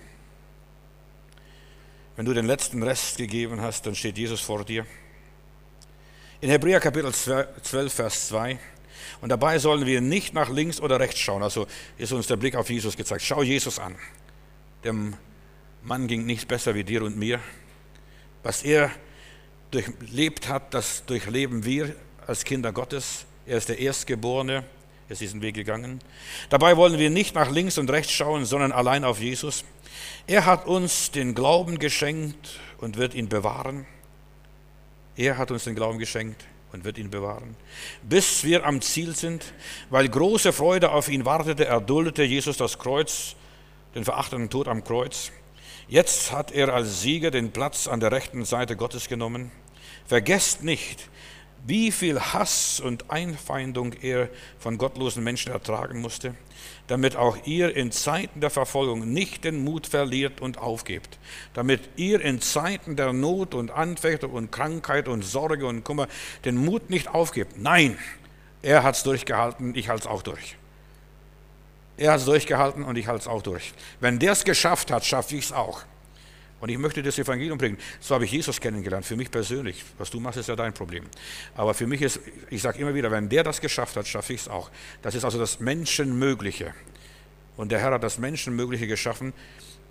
Wenn du den letzten Rest gegeben hast, dann steht Jesus vor dir. In Hebräer Kapitel 12, Vers 2. Und dabei sollen wir nicht nach links oder rechts schauen. Also ist uns der Blick auf Jesus gezeigt. Schau Jesus an. Dem Mann ging nichts besser wie dir und mir. Was er durchlebt hat, das durchleben wir als Kinder Gottes. Er ist der Erstgeborene. Er ist diesen Weg gegangen. Dabei wollen wir nicht nach links und rechts schauen, sondern allein auf Jesus. Er hat uns den Glauben geschenkt und wird ihn bewahren. Er hat uns den Glauben geschenkt und wird ihn bewahren. Bis wir am Ziel sind, weil große Freude auf ihn wartete, erduldete Jesus das Kreuz, den verachteten Tod am Kreuz. Jetzt hat er als Sieger den Platz an der rechten Seite Gottes genommen. Vergesst nicht, wie viel Hass und Einfeindung er von gottlosen Menschen ertragen musste, damit auch ihr in Zeiten der Verfolgung nicht den Mut verliert und aufgebt, damit ihr in Zeiten der Not und Anfechtung und Krankheit und Sorge und Kummer den Mut nicht aufgebt. Nein, er hat es durchgehalten, ich halte es auch durch. Er hat es durchgehalten und ich halte es auch durch. Wenn der es geschafft hat, schaffe ich es auch. Und ich möchte das Evangelium bringen. So habe ich Jesus kennengelernt, für mich persönlich. Was du machst, ist ja dein Problem. Aber für mich ist, ich sage immer wieder, wenn der das geschafft hat, schaffe ich es auch. Das ist also das Menschenmögliche. Und der Herr hat das Menschenmögliche geschaffen.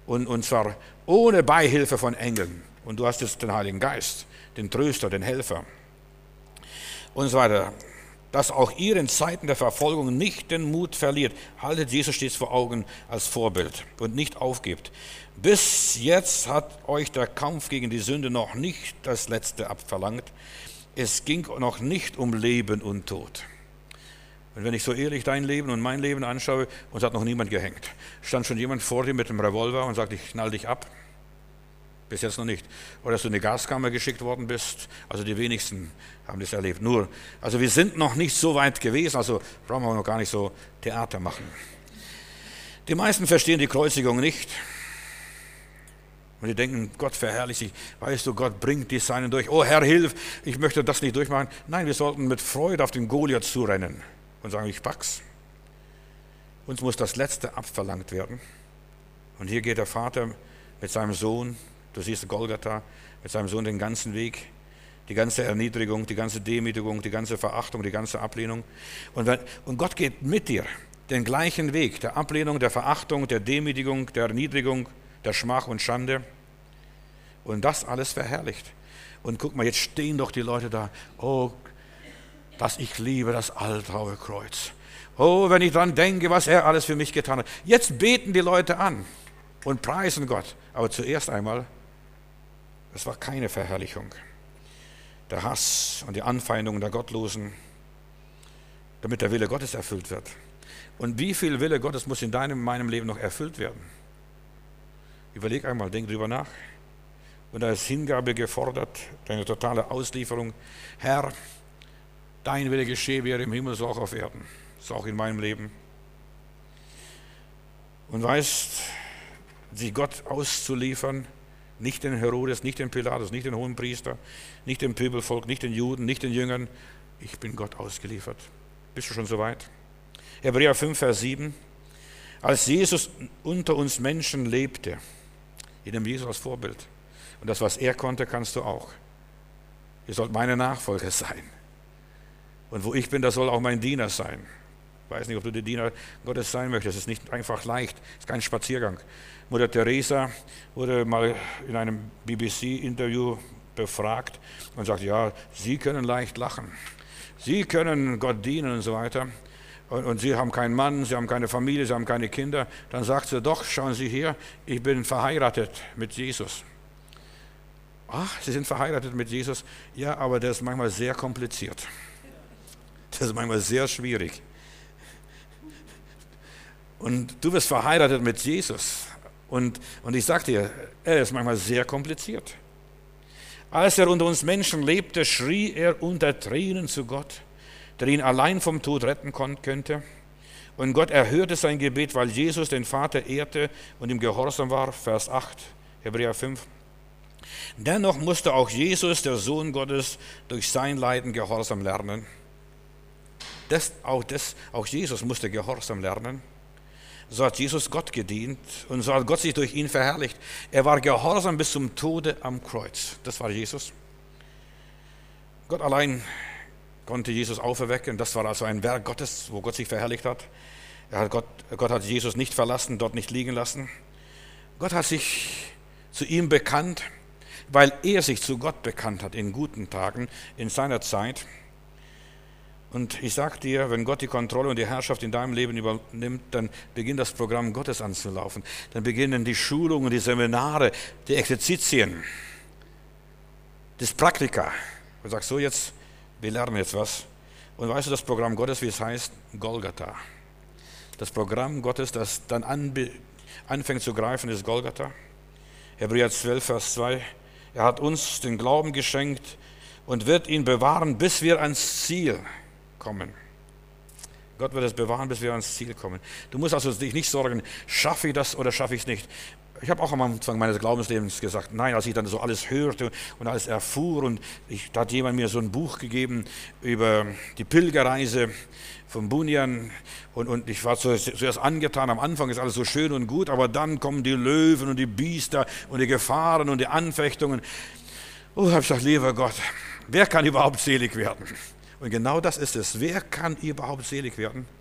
Und zwar ohne Beihilfe von Engeln. Und du hast jetzt den Heiligen Geist, den Tröster, den Helfer und so weiter. Dass auch ihr in Zeiten der Verfolgung nicht den Mut verliert. Haltet Jesus stets vor Augen als Vorbild und nicht aufgebt. Bis jetzt hat euch der Kampf gegen die Sünde noch nicht das Letzte abverlangt. Es ging noch nicht um Leben und Tod. Und wenn ich so ehrlich dein Leben und mein Leben anschaue, uns hat noch niemand gehängt. Stand schon jemand vor dir mit einem Revolver und sagt, ich knall dich ab? Bis jetzt noch nicht. Oder dass du in eine Gaskammer geschickt worden bist. Also die wenigsten haben das erlebt. Also wir sind noch nicht so weit gewesen, also brauchen wir noch gar nicht so Theater machen. Die meisten verstehen die Kreuzigung nicht. Und die denken, Gott verherrlicht sich. Weißt du, Gott bringt die Seinen durch. Oh Herr, hilf, ich möchte das nicht durchmachen. Nein, wir sollten mit Freude auf den Goliath zurennen und sagen, ich pack's. Uns muss das Letzte abverlangt werden. Und hier geht der Vater mit seinem Sohn, du siehst Golgatha, mit seinem Sohn den ganzen Weg, die ganze Erniedrigung, die ganze Demütigung, die ganze Verachtung, die ganze Ablehnung. Und Gott geht mit dir den gleichen Weg, der Ablehnung, der Verachtung, der Demütigung, der Erniedrigung, der Schmach und Schande. Und das alles verherrlicht. Und guck mal, jetzt stehen doch die Leute da. Oh, dass ich liebe das Altraue Kreuz. Oh, wenn ich dran denke, was er alles für mich getan hat. Jetzt beten die Leute an und preisen Gott. Aber zuerst einmal, es war keine Verherrlichung. Der Hass und die Anfeindung der Gottlosen, damit der Wille Gottes erfüllt wird. Und wie viel Wille Gottes muss in deinem, meinem Leben noch erfüllt werden? Überleg einmal, denk drüber nach. Und da ist Hingabe gefordert, deine totale Auslieferung. Herr, dein Wille geschehe, wie er im Himmel, so auch auf Erden. So auch in meinem Leben. Und weißt, sich Gott auszuliefern, nicht den Herodes, nicht den Pilatus, nicht den Hohenpriester, nicht dem Pöbelvolk, nicht den Juden, nicht den Jüngern. Ich bin Gott ausgeliefert. Bist du schon soweit? Hebräer 5, Vers 7. Als Jesus unter uns Menschen lebte, in dem Jesus als Vorbild. Und das, was er konnte, kannst du auch. Ihr sollt meine Nachfolger sein. Und wo ich bin, da soll auch mein Diener sein. Ich weiß nicht, ob du der Diener Gottes sein möchtest. Es ist nicht einfach leicht. Es ist kein Spaziergang. Mutter Teresa wurde mal in einem BBC-Interview befragt und sagt, ja, Sie können leicht lachen. Sie können Gott dienen und so weiter. Und Sie haben keinen Mann, Sie haben keine Familie, Sie haben keine Kinder. Dann sagt sie, doch, schauen Sie hier, ich bin verheiratet mit Jesus. Ach, Sie sind verheiratet mit Jesus? Ja, aber das ist manchmal sehr kompliziert. Das ist manchmal sehr schwierig. Und du bist verheiratet mit Jesus. Und ich sage dir, er ist manchmal sehr kompliziert. Als er unter uns Menschen lebte, schrie er unter Tränen zu Gott, der ihn allein vom Tod retten könnte. Und Gott erhörte sein Gebet, weil Jesus den Vater ehrte und ihm gehorsam war. Vers 8, Hebräer 5. Dennoch musste auch Jesus, der Sohn Gottes, durch sein Leiden Gehorsam lernen. Auch Jesus musste Gehorsam lernen. So hat Jesus Gott gedient und so hat Gott sich durch ihn verherrlicht. Er war gehorsam bis zum Tode am Kreuz. Das war Jesus. Gott allein konnte Jesus auferwecken. Das war also ein Werk Gottes, wo Gott sich verherrlicht hat. Gott hat Jesus nicht verlassen, dort nicht liegen lassen. Gott hat sich zu ihm bekannt, weil er sich zu Gott bekannt hat in guten Tagen, in seiner Zeit. Und ich sage dir, wenn Gott die Kontrolle und die Herrschaft in deinem Leben übernimmt, dann beginnt das Programm Gottes anzulaufen. Dann beginnen die Schulungen, die Seminare, die Exerzitien, das Praktika. Du sagst so, jetzt, wir lernen jetzt was. Und weißt du, das Programm Gottes, wie es heißt? Golgatha. Das Programm Gottes, das dann anfängt zu greifen, ist Golgatha. Hebräer 12, Vers 2. Er hat uns den Glauben geschenkt und wird ihn bewahren, bis wir ans Ziel kommen. Gott wird es bewahren, bis wir ans Ziel kommen. Du musst also dich nicht sorgen, schaffe ich das oder schaffe ich es nicht. Ich habe auch am Anfang meines Glaubenslebens gesagt, nein, als ich dann so alles hörte und alles erfuhr und da hat jemand mir so ein Buch gegeben über die Pilgerreise von Bunyan und ich war zuerst angetan, am Anfang ist alles so schön und gut, aber dann kommen die Löwen und die Biester und die Gefahren und die Anfechtungen. Oh, habe ich gesagt, lieber Gott, wer kann überhaupt selig werden? Und genau das ist es. Wer kann überhaupt selig werden?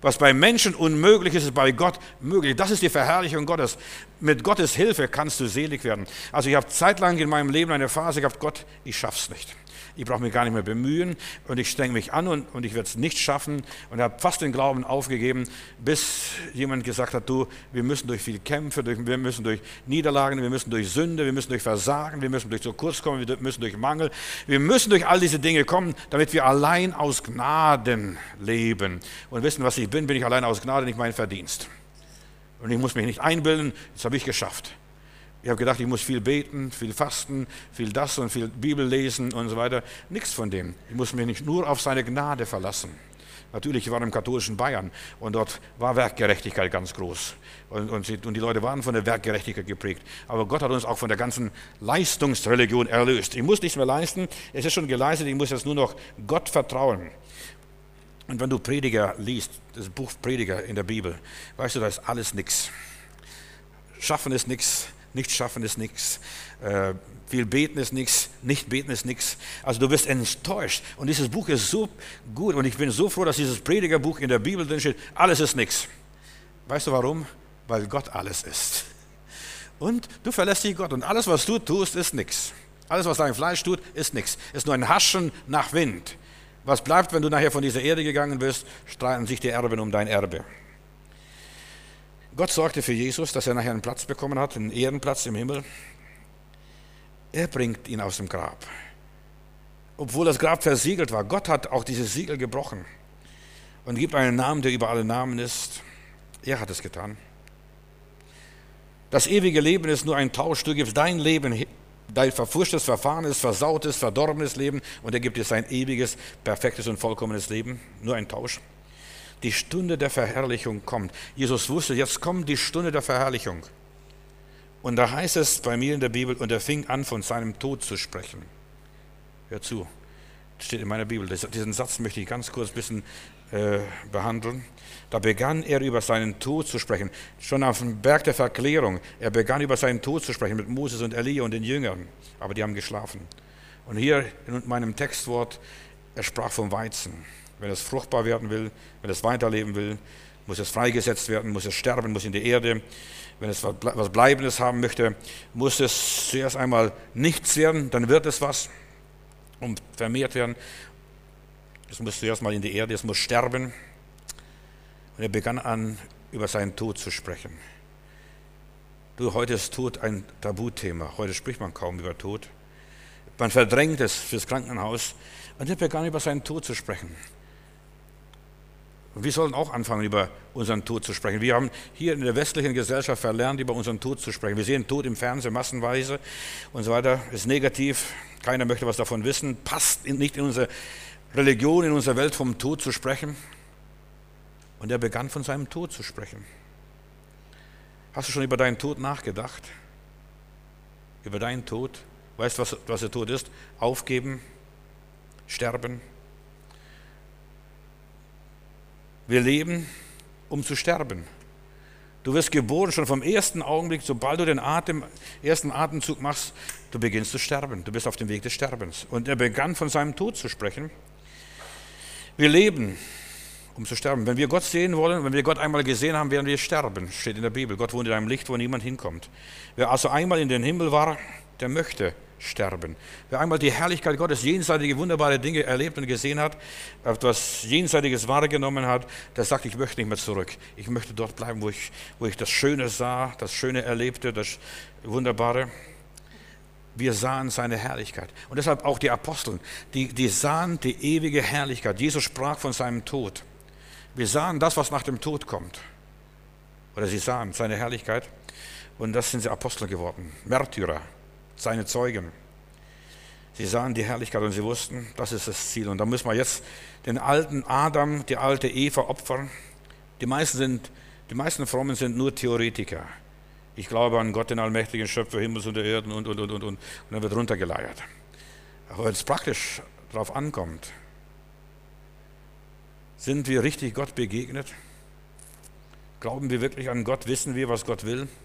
Was bei Menschen unmöglich ist, ist bei Gott möglich. Das ist die Verherrlichung Gottes. Mit Gottes Hilfe kannst du selig werden. Also ich habe zeitlang in meinem Leben eine Phase gehabt, Gott, ich schaff's nicht. Ich brauche mich gar nicht mehr bemühen und ich strenge mich an und ich werde es nicht schaffen und habe fast den Glauben aufgegeben, bis jemand gesagt hat, du, wir müssen durch viele Kämpfe, wir müssen durch Niederlagen, wir müssen durch Sünde, wir müssen durch Versagen, wir müssen durch zu kurz kommen, wir müssen durch Mangel, wir müssen durch all diese Dinge kommen, damit wir allein aus Gnaden leben. Und wissen, was ich bin ich allein aus Gnade, nicht mein Verdienst. Und ich muss mich nicht einbilden, das habe ich geschafft. Ich habe gedacht, ich muss viel beten, viel fasten, viel das und viel Bibel lesen und so weiter. Nichts von dem. Ich muss mich nicht nur auf seine Gnade verlassen. Natürlich, ich war im katholischen Bayern und dort war Werkgerechtigkeit ganz groß. Und die Leute waren von der Werkgerechtigkeit geprägt. Aber Gott hat uns auch von der ganzen Leistungsreligion erlöst. Ich muss nichts mehr leisten, es ist schon geleistet, ich muss jetzt nur noch Gott vertrauen. Und wenn du Prediger liest, das Buch Prediger in der Bibel, weißt du, da ist alles nichts. Schaffen ist nichts. Nicht schaffen ist nichts, viel beten ist nichts, nicht beten ist nichts. Also du wirst enttäuscht. Und dieses Buch ist so gut und ich bin so froh, dass dieses Predigerbuch in der Bibel drin steht, alles ist nichts. Weißt du warum? Weil Gott alles ist. Und du verlässt dich Gott und alles, was du tust, ist nichts. Alles, was dein Fleisch tut, ist nichts. Ist nur ein Haschen nach Wind. Was bleibt, wenn du nachher von dieser Erde gegangen bist? Streiten sich die Erben um dein Erbe. Gott sorgte für Jesus, dass er nachher einen Platz bekommen hat, einen Ehrenplatz im Himmel. Er bringt ihn aus dem Grab. Obwohl das Grab versiegelt war. Gott hat auch dieses Siegel gebrochen und gibt einen Namen, der über alle Namen ist. Er hat es getan. Das ewige Leben ist nur ein Tausch. Du gibst dein Leben, dein verpfuschtes, verfahrenes, versautes, verdorbenes Leben und er gibt dir sein ewiges, perfektes und vollkommenes Leben. Nur ein Tausch. Die Stunde der Verherrlichung kommt. Jesus wusste, jetzt kommt die Stunde der Verherrlichung. Und da heißt es bei mir in der Bibel, und er fing an, von seinem Tod zu sprechen. Hör zu, das steht in meiner Bibel. Diesen Satz möchte ich ganz kurz ein bisschen behandeln. Da begann er über seinen Tod zu sprechen. Schon auf dem Berg der Verklärung. Er begann über seinen Tod zu sprechen mit Moses und Elia und den Jüngern. Aber die haben geschlafen. Und hier in meinem Textwort, er sprach vom Weizen. Wenn es fruchtbar werden will, wenn es weiterleben will, muss es freigesetzt werden, muss es sterben, muss in die Erde. Wenn es was Bleibendes haben möchte, muss es zuerst einmal nichts werden, dann wird es was und vermehrt werden. Es muss zuerst mal in die Erde, es muss sterben. Und er begann an, über seinen Tod zu sprechen. Du, heute ist Tod ein Tabuthema. Heute spricht man kaum über Tod. Man verdrängt es fürs Krankenhaus. Und er begann, über seinen Tod zu sprechen. Und wir sollen auch anfangen, über unseren Tod zu sprechen. Wir haben hier in der westlichen Gesellschaft verlernt, über unseren Tod zu sprechen. Wir sehen Tod im Fernsehen massenweise und so weiter. Ist negativ. Keiner möchte was davon wissen. Passt nicht in unsere Religion, in unsere Welt, vom Tod zu sprechen. Und er begann, von seinem Tod zu sprechen. Hast du schon über deinen Tod nachgedacht? Über deinen Tod? Weißt du, was der Tod ist? Aufgeben, sterben. Wir leben, um zu sterben. Du wirst geboren schon vom ersten Augenblick, sobald du den ersten Atemzug machst, du beginnst zu sterben. Du bist auf dem Weg des Sterbens. Und er begann, von seinem Tod zu sprechen. Wir leben, um zu sterben. Wenn wir Gott sehen wollen, wenn wir Gott einmal gesehen haben, werden wir sterben. Steht in der Bibel. Gott wohnt in einem Licht, wo niemand hinkommt. Wer also einmal in den Himmel war, der möchte sterben. Wer einmal die Herrlichkeit Gottes, jenseitige, wunderbare Dinge erlebt und gesehen hat, etwas Jenseitiges wahrgenommen hat, der sagt, ich möchte nicht mehr zurück. Ich möchte dort bleiben, wo ich das Schöne sah, das Schöne erlebte, das Wunderbare. Wir sahen seine Herrlichkeit. Und deshalb auch die Aposteln, die sahen die ewige Herrlichkeit. Jesus sprach von seinem Tod. Wir sahen das, was nach dem Tod kommt. Oder sie sahen seine Herrlichkeit. Und das sind sie Apostel geworden. Märtyrer. Seine Zeugen. Sie sahen die Herrlichkeit und sie wussten, das ist das Ziel. Und da müssen wir jetzt den alten Adam, die alte Eva opfern. Die meisten Frommen sind nur Theoretiker. Ich glaube an Gott, den allmächtigen Schöpfer Himmels und der Erden und dann wird runtergeleiert. Aber wenn es praktisch darauf ankommt, sind wir richtig Gott begegnet? Glauben wir wirklich an Gott? Wissen wir, was Gott will?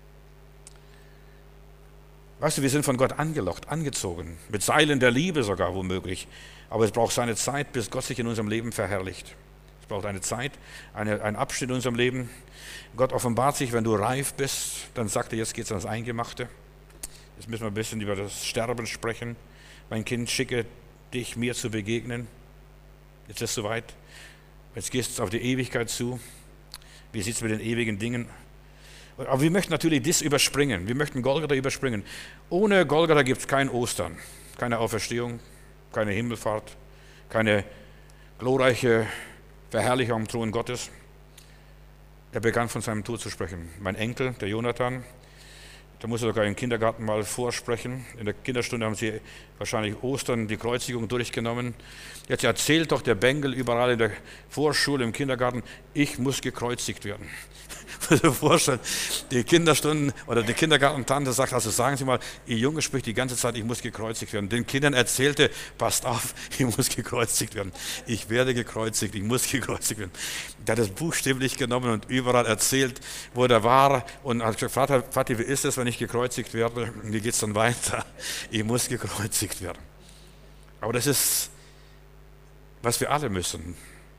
Weißt du, wir sind von Gott angelockt, angezogen, mit Seilen der Liebe sogar womöglich. Aber es braucht seine Zeit, bis Gott sich in unserem Leben verherrlicht. Es braucht eine Zeit, einen Abschnitt in unserem Leben. Gott offenbart sich, wenn du reif bist, dann sagt er, jetzt geht es ans Eingemachte. Jetzt müssen wir ein bisschen über das Sterben sprechen. Mein Kind, schicke dich, mir zu begegnen. Jetzt ist es soweit. Jetzt gehst du auf die Ewigkeit zu. Wie sieht es mit den ewigen Dingen? Aber wir möchten natürlich das überspringen. Wir möchten Golgatha überspringen. Ohne Golgatha gibt es kein Ostern, keine Auferstehung, keine Himmelfahrt, keine glorreiche Verherrlichung am Thron Gottes. Er begann von seinem Tod zu sprechen. Mein Enkel, der Jonathan, da muss er sogar im Kindergarten mal vorsprechen. In der Kinderstunde haben sie wahrscheinlich Ostern die Kreuzigung durchgenommen. Jetzt erzählt doch der Bengel überall in der Vorschule, im Kindergarten, ich muss gekreuzigt werden. Ich muss mir vorstellen, die Kinderstunden oder die Kindergartentante sagt, also sagen Sie mal, Ihr Junge spricht die ganze Zeit, ich muss gekreuzigt werden. Den Kindern erzählte, passt auf, ich muss gekreuzigt werden. Ich werde gekreuzigt, ich muss gekreuzigt werden. Der hat das buchstäblich genommen und überall erzählt, wo er war und hat gesagt, Vati, wie ist es, wenn ich gekreuzigt werde? Wie geht es dann weiter? Ich muss gekreuzigt werden. Aber das ist, was wir alle müssen.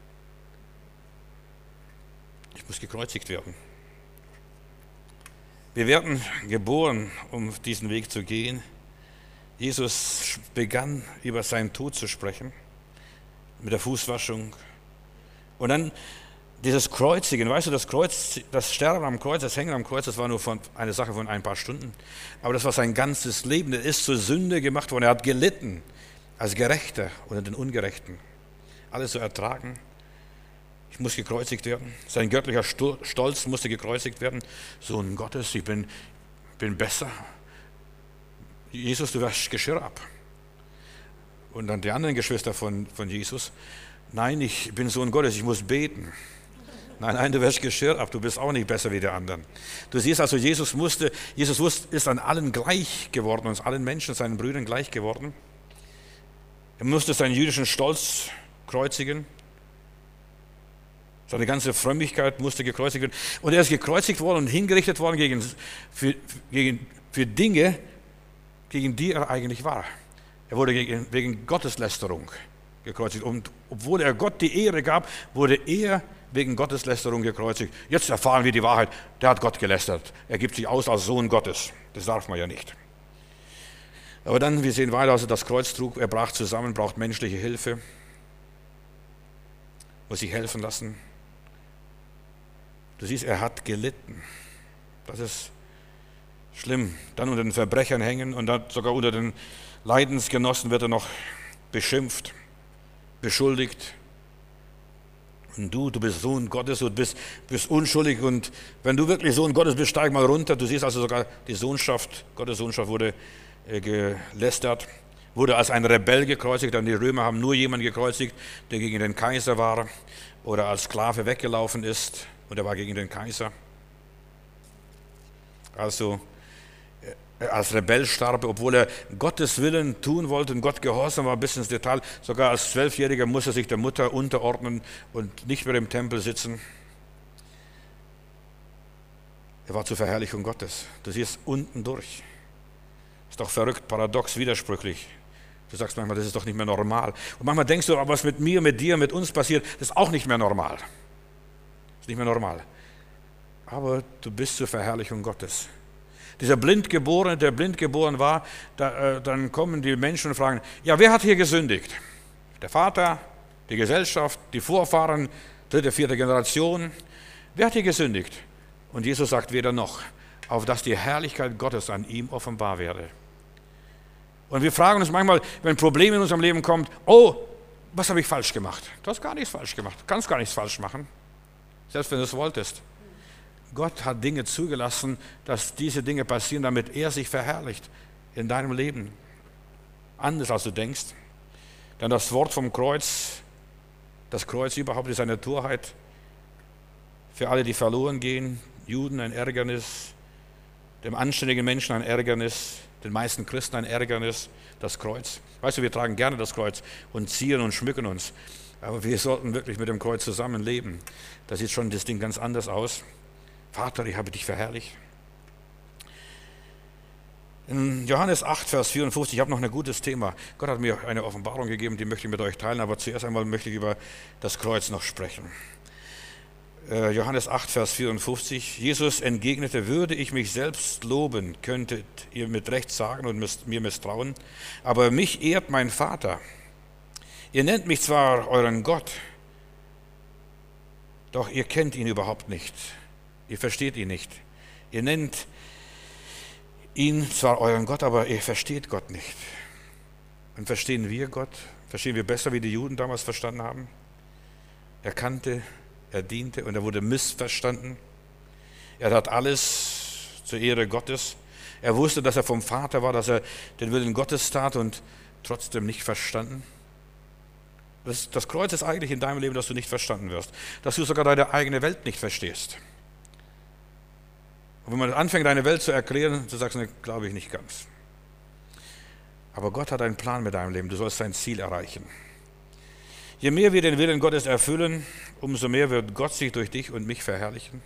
Ich muss gekreuzigt werden. Wir werden geboren, um diesen Weg zu gehen. Jesus begann, über seinen Tod zu sprechen, mit der Fußwaschung. Und dann dieses Kreuzigen, weißt du, das Kreuz, das Sterben am Kreuz, das Hängen am Kreuz, das war nur eine Sache von ein paar Stunden. Aber das war sein ganzes Leben. Er ist zur Sünde gemacht worden. Er hat gelitten als Gerechter unter den Ungerechten. Alles so ertragen. Ich muss gekreuzigt werden. Sein göttlicher Stolz musste gekreuzigt werden. Sohn Gottes, ich bin besser. Jesus, du wäschst Geschirr ab. Und dann die anderen Geschwister von Jesus. Nein, ich bin Sohn Gottes, ich muss beten. Nein, du wäschst Geschirr ab, du bist auch nicht besser wie die anderen. Du siehst also, Jesus ist an allen gleich geworden, uns allen Menschen, seinen Brüdern gleich geworden. Er musste seinen jüdischen Stolz kreuzigen. Seine ganze Frömmigkeit musste gekreuzigt werden. Und er ist gekreuzigt worden und hingerichtet worden für Dinge, gegen die er eigentlich war. Er wurde wegen Gotteslästerung gekreuzigt. Und obwohl er Gott die Ehre gab, wurde er wegen Gotteslästerung gekreuzigt. Jetzt erfahren wir die Wahrheit. Der hat Gott gelästert. Er gibt sich aus als Sohn Gottes. Das darf man ja nicht. Aber dann, wir sehen weiter, als er das Kreuz trug, er brach zusammen, braucht menschliche Hilfe, muss sich helfen lassen. Du siehst, er hat gelitten. Das ist schlimm. Dann unter den Verbrechern hängen und dann sogar unter den Leidensgenossen wird er noch beschimpft, beschuldigt. Und du bist Sohn Gottes und bist unschuldig. Und wenn du wirklich Sohn Gottes bist, steig mal runter. Du siehst also sogar die Sohnschaft, Gottes Sohnschaft wurde gelästert, wurde als ein Rebell gekreuzigt. Denn die Römer haben nur jemanden gekreuzigt, der gegen den Kaiser war oder als Sklave weggelaufen ist. Und er war gegen den Kaiser. Also als Rebell starb, obwohl er Gottes Willen tun wollte und Gott gehorsam war bis ins Detail. Sogar als 12-Jähriger musste er sich der Mutter unterordnen und nicht mehr im Tempel sitzen. Er war zur Verherrlichung Gottes. Du siehst unten durch. Ist doch verrückt, paradox, widersprüchlich. Du sagst manchmal, das ist doch nicht mehr normal. Und manchmal denkst du, was mit mir, mit dir, mit uns passiert, das ist auch nicht mehr normal. Nicht mehr normal. Aber du bist zur Verherrlichung Gottes. Dieser Blindgeborene, der blind geboren war, dann kommen die Menschen und fragen, ja, wer hat hier gesündigt? Der Vater, die Gesellschaft, die Vorfahren, 3., 4. Generation. Wer hat hier gesündigt? Und Jesus sagt weder noch, auf dass die Herrlichkeit Gottes an ihm offenbar werde. Und wir fragen uns manchmal, wenn Probleme in unserem Leben kommen, oh, was habe ich falsch gemacht? Du hast gar nichts falsch gemacht, du kannst gar nichts falsch machen. Selbst wenn du es wolltest. Gott hat Dinge zugelassen, dass diese Dinge passieren, damit er sich verherrlicht in deinem Leben. Anders als du denkst. Denn das Wort vom Kreuz, das Kreuz überhaupt ist eine Torheit. Für alle, die verloren gehen, Juden ein Ärgernis, dem anständigen Menschen ein Ärgernis, den meisten Christen ein Ärgernis, das Kreuz. Weißt du, wir tragen gerne das Kreuz und zieren und schmücken uns. Aber wir sollten wirklich mit dem Kreuz zusammenleben. Da sieht schon das Ding ganz anders aus. Vater, ich habe dich verherrlicht. In Johannes 8, Vers 54, ich habe noch ein gutes Thema. Gott hat mir eine Offenbarung gegeben, die möchte ich mit euch teilen, aber zuerst einmal möchte ich über das Kreuz noch sprechen. Johannes 8, Vers 54, Jesus entgegnete, würde ich mich selbst loben, könntet ihr mit Recht sagen und mir misstrauen, aber mich ehrt mein Vater. Ihr nennt mich zwar euren Gott, doch ihr kennt ihn überhaupt nicht. Ihr versteht ihn nicht. Ihr nennt ihn zwar euren Gott, aber ihr versteht Gott nicht. Und verstehen wir Gott? Verstehen wir besser, wie die Juden damals verstanden haben? Er kannte, er diente und er wurde missverstanden. Er tat alles zur Ehre Gottes. Er wusste, dass er vom Vater war, dass er den Willen Gottes tat und trotzdem nicht verstanden. Das Kreuz ist eigentlich in deinem Leben, dass du nicht verstanden wirst. Dass du sogar deine eigene Welt nicht verstehst. Und wenn man anfängt, deine Welt zu erklären, du sagst, ne, glaube ich nicht ganz. Aber Gott hat einen Plan mit deinem Leben. Du sollst sein Ziel erreichen. Je mehr wir den Willen Gottes erfüllen, umso mehr wird Gott sich durch dich und mich verherrlichen.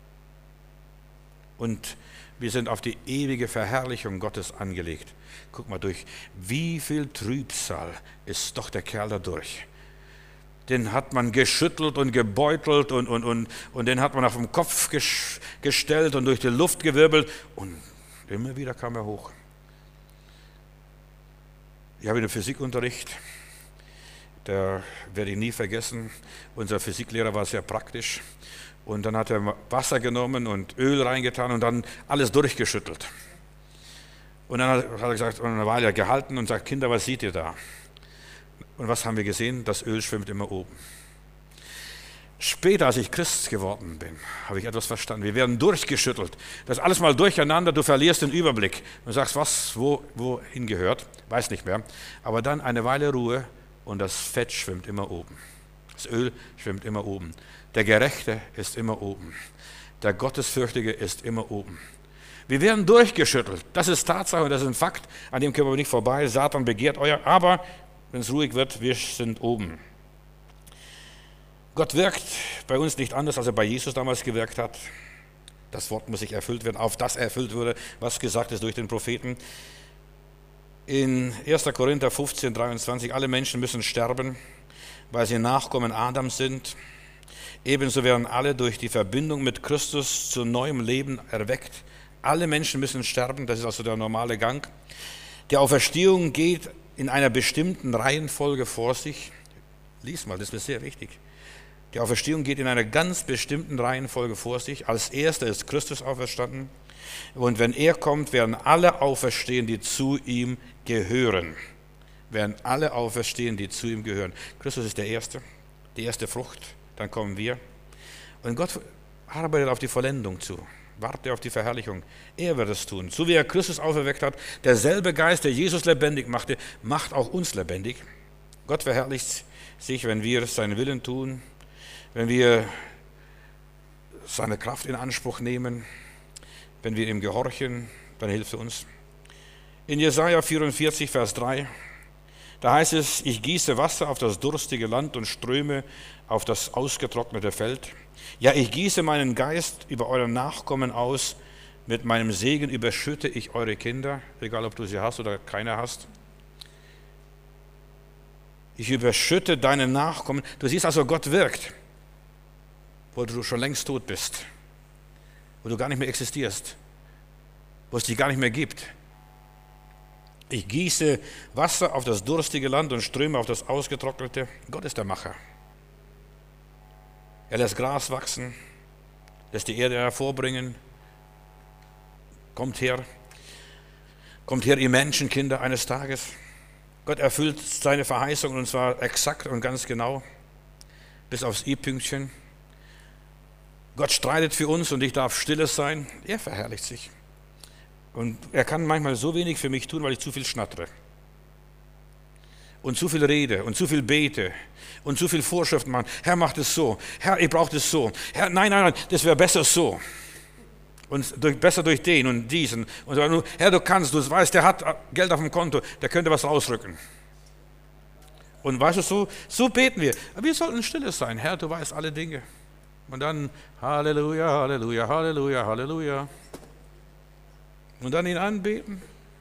Und wir sind auf die ewige Verherrlichung Gottes angelegt. Guck mal durch, wie viel Trübsal ist doch der Kerl da durch. Den hat man geschüttelt und gebeutelt und den hat man auf den Kopf gestellt und durch die Luft gewirbelt und immer wieder kam er hoch. Ich habe einen Physikunterricht, der werde ich nie vergessen. Unser Physiklehrer war sehr praktisch und dann hat er Wasser genommen und Öl reingetan und dann alles durchgeschüttelt. Und dann hat er gesagt, und dann war er gehalten und sagt, Kinder, was seht ihr da? Und was haben wir gesehen? Das Öl schwimmt immer oben. Später, als ich Christ geworden bin, habe ich etwas verstanden. Wir werden durchgeschüttelt. Das ist alles mal durcheinander, du verlierst den Überblick. Du sagst, was, wo hingehört, weiß nicht mehr. Aber dann eine Weile Ruhe und das Fett schwimmt immer oben. Das Öl schwimmt immer oben. Der Gerechte ist immer oben. Der Gottesfürchtige ist immer oben. Wir werden durchgeschüttelt. Das ist Tatsache und das ist ein Fakt, an dem kommen wir nicht vorbei. Satan begehrt euer, aber wenn es ruhig wird, wir sind oben. Gott wirkt bei uns nicht anders, als er bei Jesus damals gewirkt hat. Das Wort muss sich erfüllt werden, auf das erfüllt wurde, was gesagt ist durch den Propheten. In 1. Korinther 15, 23, alle Menschen müssen sterben, weil sie Nachkommen Adams sind. Ebenso werden alle durch die Verbindung mit Christus zu neuem Leben erweckt. Alle Menschen müssen sterben, das ist also der normale Gang. Die Auferstehung geht in einer bestimmten Reihenfolge vor sich. Lies mal, das ist sehr wichtig. Die Auferstehung geht in einer ganz bestimmten Reihenfolge vor sich. Als erster ist Christus auferstanden. Und wenn er kommt, werden alle auferstehen, die zu ihm gehören. Werden alle auferstehen, die zu ihm gehören. Christus ist der Erste, die erste Frucht. Dann kommen wir. Und Gott arbeitet auf die Vollendung zu. Warte auf die Verherrlichung. Er wird es tun. So wie er Christus auferweckt hat, derselbe Geist, der Jesus lebendig machte, macht auch uns lebendig. Gott verherrlicht sich, wenn wir seinen Willen tun, wenn wir seine Kraft in Anspruch nehmen, wenn wir ihm gehorchen, dann hilft er uns. In Jesaja 44, Vers 3, da heißt es, ich gieße Wasser auf das durstige Land und Ströme auf das ausgetrocknete Feld. Ja, ich gieße meinen Geist über eure Nachkommen aus, mit meinem Segen überschütte ich eure Kinder, egal ob du sie hast oder keine hast. Ich überschütte deine Nachkommen. Du siehst also, Gott wirkt, wo du schon längst tot bist, wo du gar nicht mehr existierst, wo es dich gar nicht mehr gibt. Ich gieße Wasser auf das durstige Land und Ströme auf das ausgetrocknete. Gott ist der Macher. Er lässt Gras wachsen, lässt die Erde hervorbringen. Kommt her, ihr Menschenkinder eines Tages. Gott erfüllt seine Verheißungen und zwar exakt und ganz genau, bis aufs i-Pünktchen. Gott streitet für uns und ich darf stilles sein. Er verherrlicht sich. Und er kann manchmal so wenig für mich tun, weil ich zu viel schnattere. Und zu viel rede und zu viel bete und zu viel Vorschriften machen. Herr, macht es so. Herr, ich brauche das so. Herr, nein, das wäre besser so. Und besser durch den und diesen. Und so, Herr, du kannst, du weißt, der hat Geld auf dem Konto, der könnte was rausrücken. Und weißt du, so beten wir. Aber wir sollten stilles sein. Herr, du weißt alle Dinge. Und dann Halleluja, Halleluja, Halleluja, Halleluja. Und dann ihn anbeten.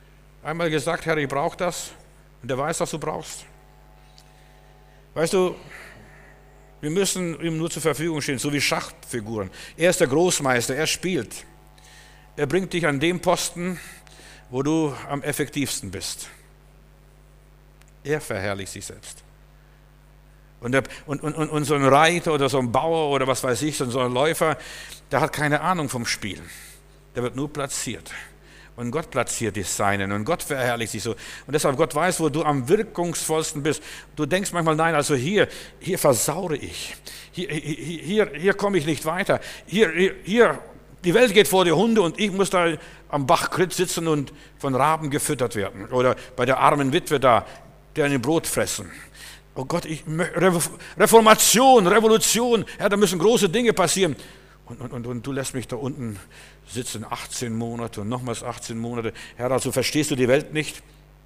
einmal gesagt, Herr, ich brauche das? Und er weiß, was du brauchst. Weißt du, wir müssen ihm nur zur Verfügung stehen, so wie Schachfiguren. Er ist der Großmeister, er spielt. Er bringt dich an den Posten, wo du am effektivsten bist. Er verherrlicht sich selbst. Und so ein Reiter oder so ein Bauer oder was weiß ich, so ein Läufer, der hat keine Ahnung vom Spiel. Der wird nur platziert. Und Gott platziert die Seinen und Gott verherrlicht sich so. Und deshalb Gott weiß, wo du am wirkungsvollsten bist. Du denkst manchmal, nein, also hier versaure ich. Hier komme ich nicht weiter. Hier, die Welt geht vor die Hunde und ich muss da am Bachkrit sitzen und von Raben gefüttert werden. Oder bei der armen Witwe da, der ein Brot fressen. Oh Gott, Reformation, Revolution, ja, da müssen große Dinge passieren. Und du lässt mich da unten sitzen, 18 Monate und nochmals 18 Monate. Herr, also verstehst du die Welt nicht?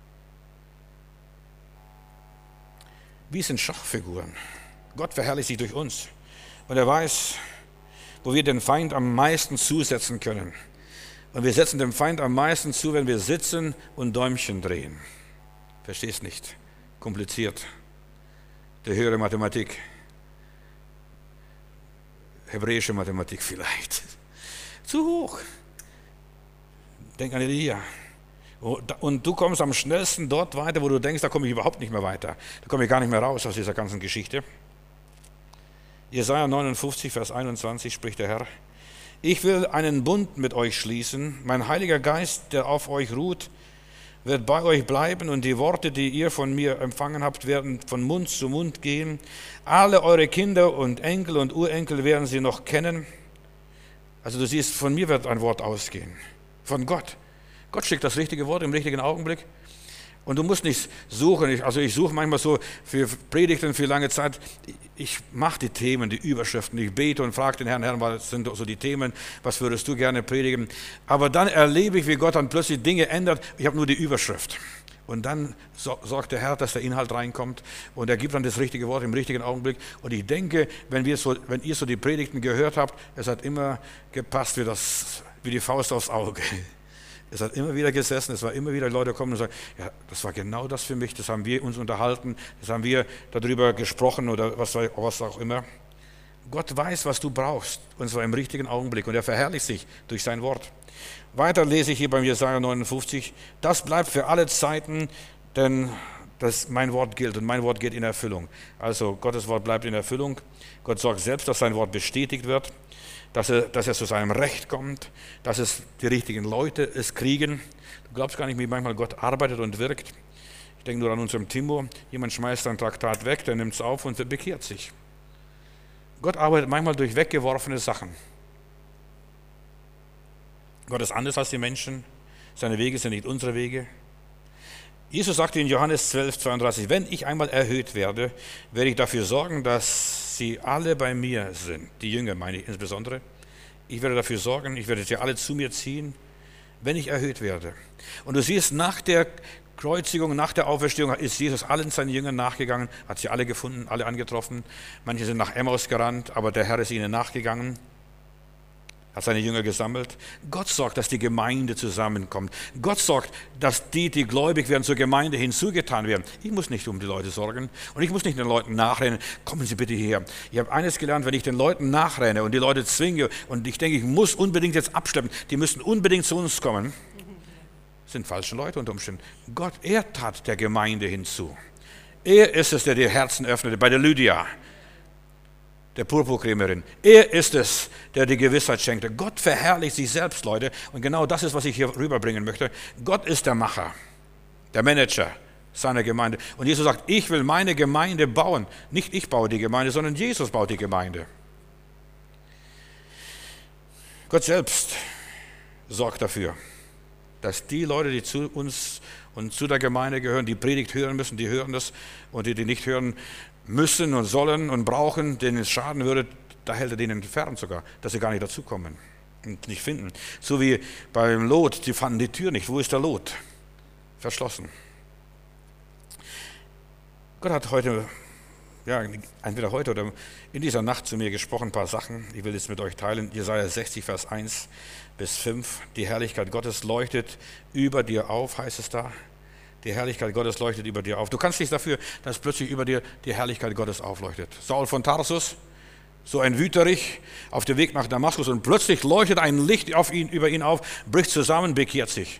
Wie sind Schachfiguren? Gott verherrlicht sich durch uns. Und er weiß, wo wir den Feind am meisten zusetzen können. Und wir setzen dem Feind am meisten zu, wenn wir sitzen und Däumchen drehen. Verstehst nicht? Kompliziert. Die höhere Mathematik. Hebräische Mathematik vielleicht. Zu hoch. Denk an Elia. Und du kommst am schnellsten dort weiter, wo du denkst, da komme ich überhaupt nicht mehr weiter. Da komme ich gar nicht mehr raus aus dieser ganzen Geschichte. Jesaja 59, Vers 21 spricht der Herr. Ich will einen Bund mit euch schließen. Mein Heiliger Geist, der auf euch ruht, wird bei euch bleiben und die Worte, die ihr von mir empfangen habt, werden von Mund zu Mund gehen. Alle eure Kinder und Enkel und Urenkel werden sie noch kennen. Also du siehst, von mir wird ein Wort ausgehen. Von Gott. Gott schickt das richtige Wort im richtigen Augenblick. Und du musst nicht suchen. Ich suche manchmal so für Predigten für lange Zeit. Ich mache die Themen, die Überschriften. Ich bete und frage den Herrn, Herr, was sind so die Themen? Was würdest du gerne predigen? Aber dann erlebe ich, wie Gott dann plötzlich Dinge ändert. Ich habe nur die Überschrift. Und dann sorgt der Herr, dass der Inhalt reinkommt. Und er gibt dann das richtige Wort im richtigen Augenblick. Und ich denke, wenn ihr so die Predigten gehört habt, es hat immer gepasst wie die Faust aufs Auge. Es hat immer wieder gesessen, es war immer wieder, Leute kommen und sagen, ja, das war genau das für mich, das haben wir uns unterhalten, das haben wir darüber gesprochen oder was auch immer. Gott weiß, was du brauchst, und zwar im richtigen Augenblick, und er verherrlicht sich durch sein Wort. Weiter lese ich hier beim Jesaja 59, das bleibt für alle Zeiten, denn mein Wort gilt und mein Wort geht in Erfüllung. Also Gottes Wort bleibt in Erfüllung, Gott sorgt selbst, dass sein Wort bestätigt wird. Dass er zu seinem Recht kommt, dass es die richtigen Leute es kriegen. Du glaubst gar nicht, wie manchmal Gott arbeitet und wirkt. Ich denke nur an unserem Timo. Jemand schmeißt ein Traktat weg, der nimmt es auf und bekehrt sich. Gott arbeitet manchmal durch weggeworfene Sachen. Gott ist anders als die Menschen. Seine Wege sind nicht unsere Wege. Jesus sagte in Johannes 12, 32, wenn ich einmal erhöht werde, werde ich dafür sorgen, dass sie alle bei mir sind. Die Jünger meine ich insbesondere. Ich werde dafür sorgen, ich werde sie alle zu mir ziehen, wenn ich erhöht werde. Und du siehst, nach der Kreuzigung, nach der Auferstehung ist Jesus allen seinen Jüngern nachgegangen, hat sie alle gefunden, alle angetroffen. Manche sind nach Emmaus gerannt, aber der Herr ist ihnen nachgegangen. Hat seine Jünger gesammelt. Gott sorgt, dass die Gemeinde zusammenkommt. Gott sorgt, dass die gläubig werden, zur Gemeinde hinzugetan werden. Ich muss nicht um die Leute sorgen und ich muss nicht den Leuten nachrennen. Kommen Sie bitte hierher. Ich habe eines gelernt, wenn ich den Leuten nachrenne und die Leute zwinge und ich denke, ich muss unbedingt jetzt abschleppen, die müssen unbedingt zu uns kommen, sind falsche Leute unter Umständen. Gott, er tat der Gemeinde hinzu. Er ist es, der die Herzen öffnete bei der Lydia, der Purpurkrämerin. Er ist es, der die Gewissheit schenkte. Gott verherrlicht sich selbst, Leute. Und genau das ist, was ich hier rüberbringen möchte. Gott ist der Macher, der Manager seiner Gemeinde. Und Jesus sagt, ich will meine Gemeinde bauen. Nicht ich baue die Gemeinde, sondern Jesus baut die Gemeinde. Gott selbst sorgt dafür, dass die Leute, die zu uns und zu der Gemeinde gehören, die Predigt hören müssen, die hören das. Und die nicht hören müssen und sollen und brauchen, denen es schaden würde, da hält er denen fern sogar, dass sie gar nicht dazukommen und nicht finden. So wie beim Lot, die fanden die Tür nicht. Wo ist der Lot? Verschlossen. Gott hat heute ja, entweder heute oder in dieser Nacht zu mir gesprochen, ein paar Sachen. Ich will es mit euch teilen. Jesaja 60, Vers 1 bis 5. Die Herrlichkeit Gottes leuchtet über dir auf, heißt es da. Die Herrlichkeit Gottes leuchtet über dir auf. Du kannst nicht dafür, dass plötzlich über dir die Herrlichkeit Gottes aufleuchtet. Saul von Tarsus, so ein Wüterich, auf dem Weg nach Damaskus, und plötzlich leuchtet ein Licht über ihn auf, bricht zusammen, bekehrt sich.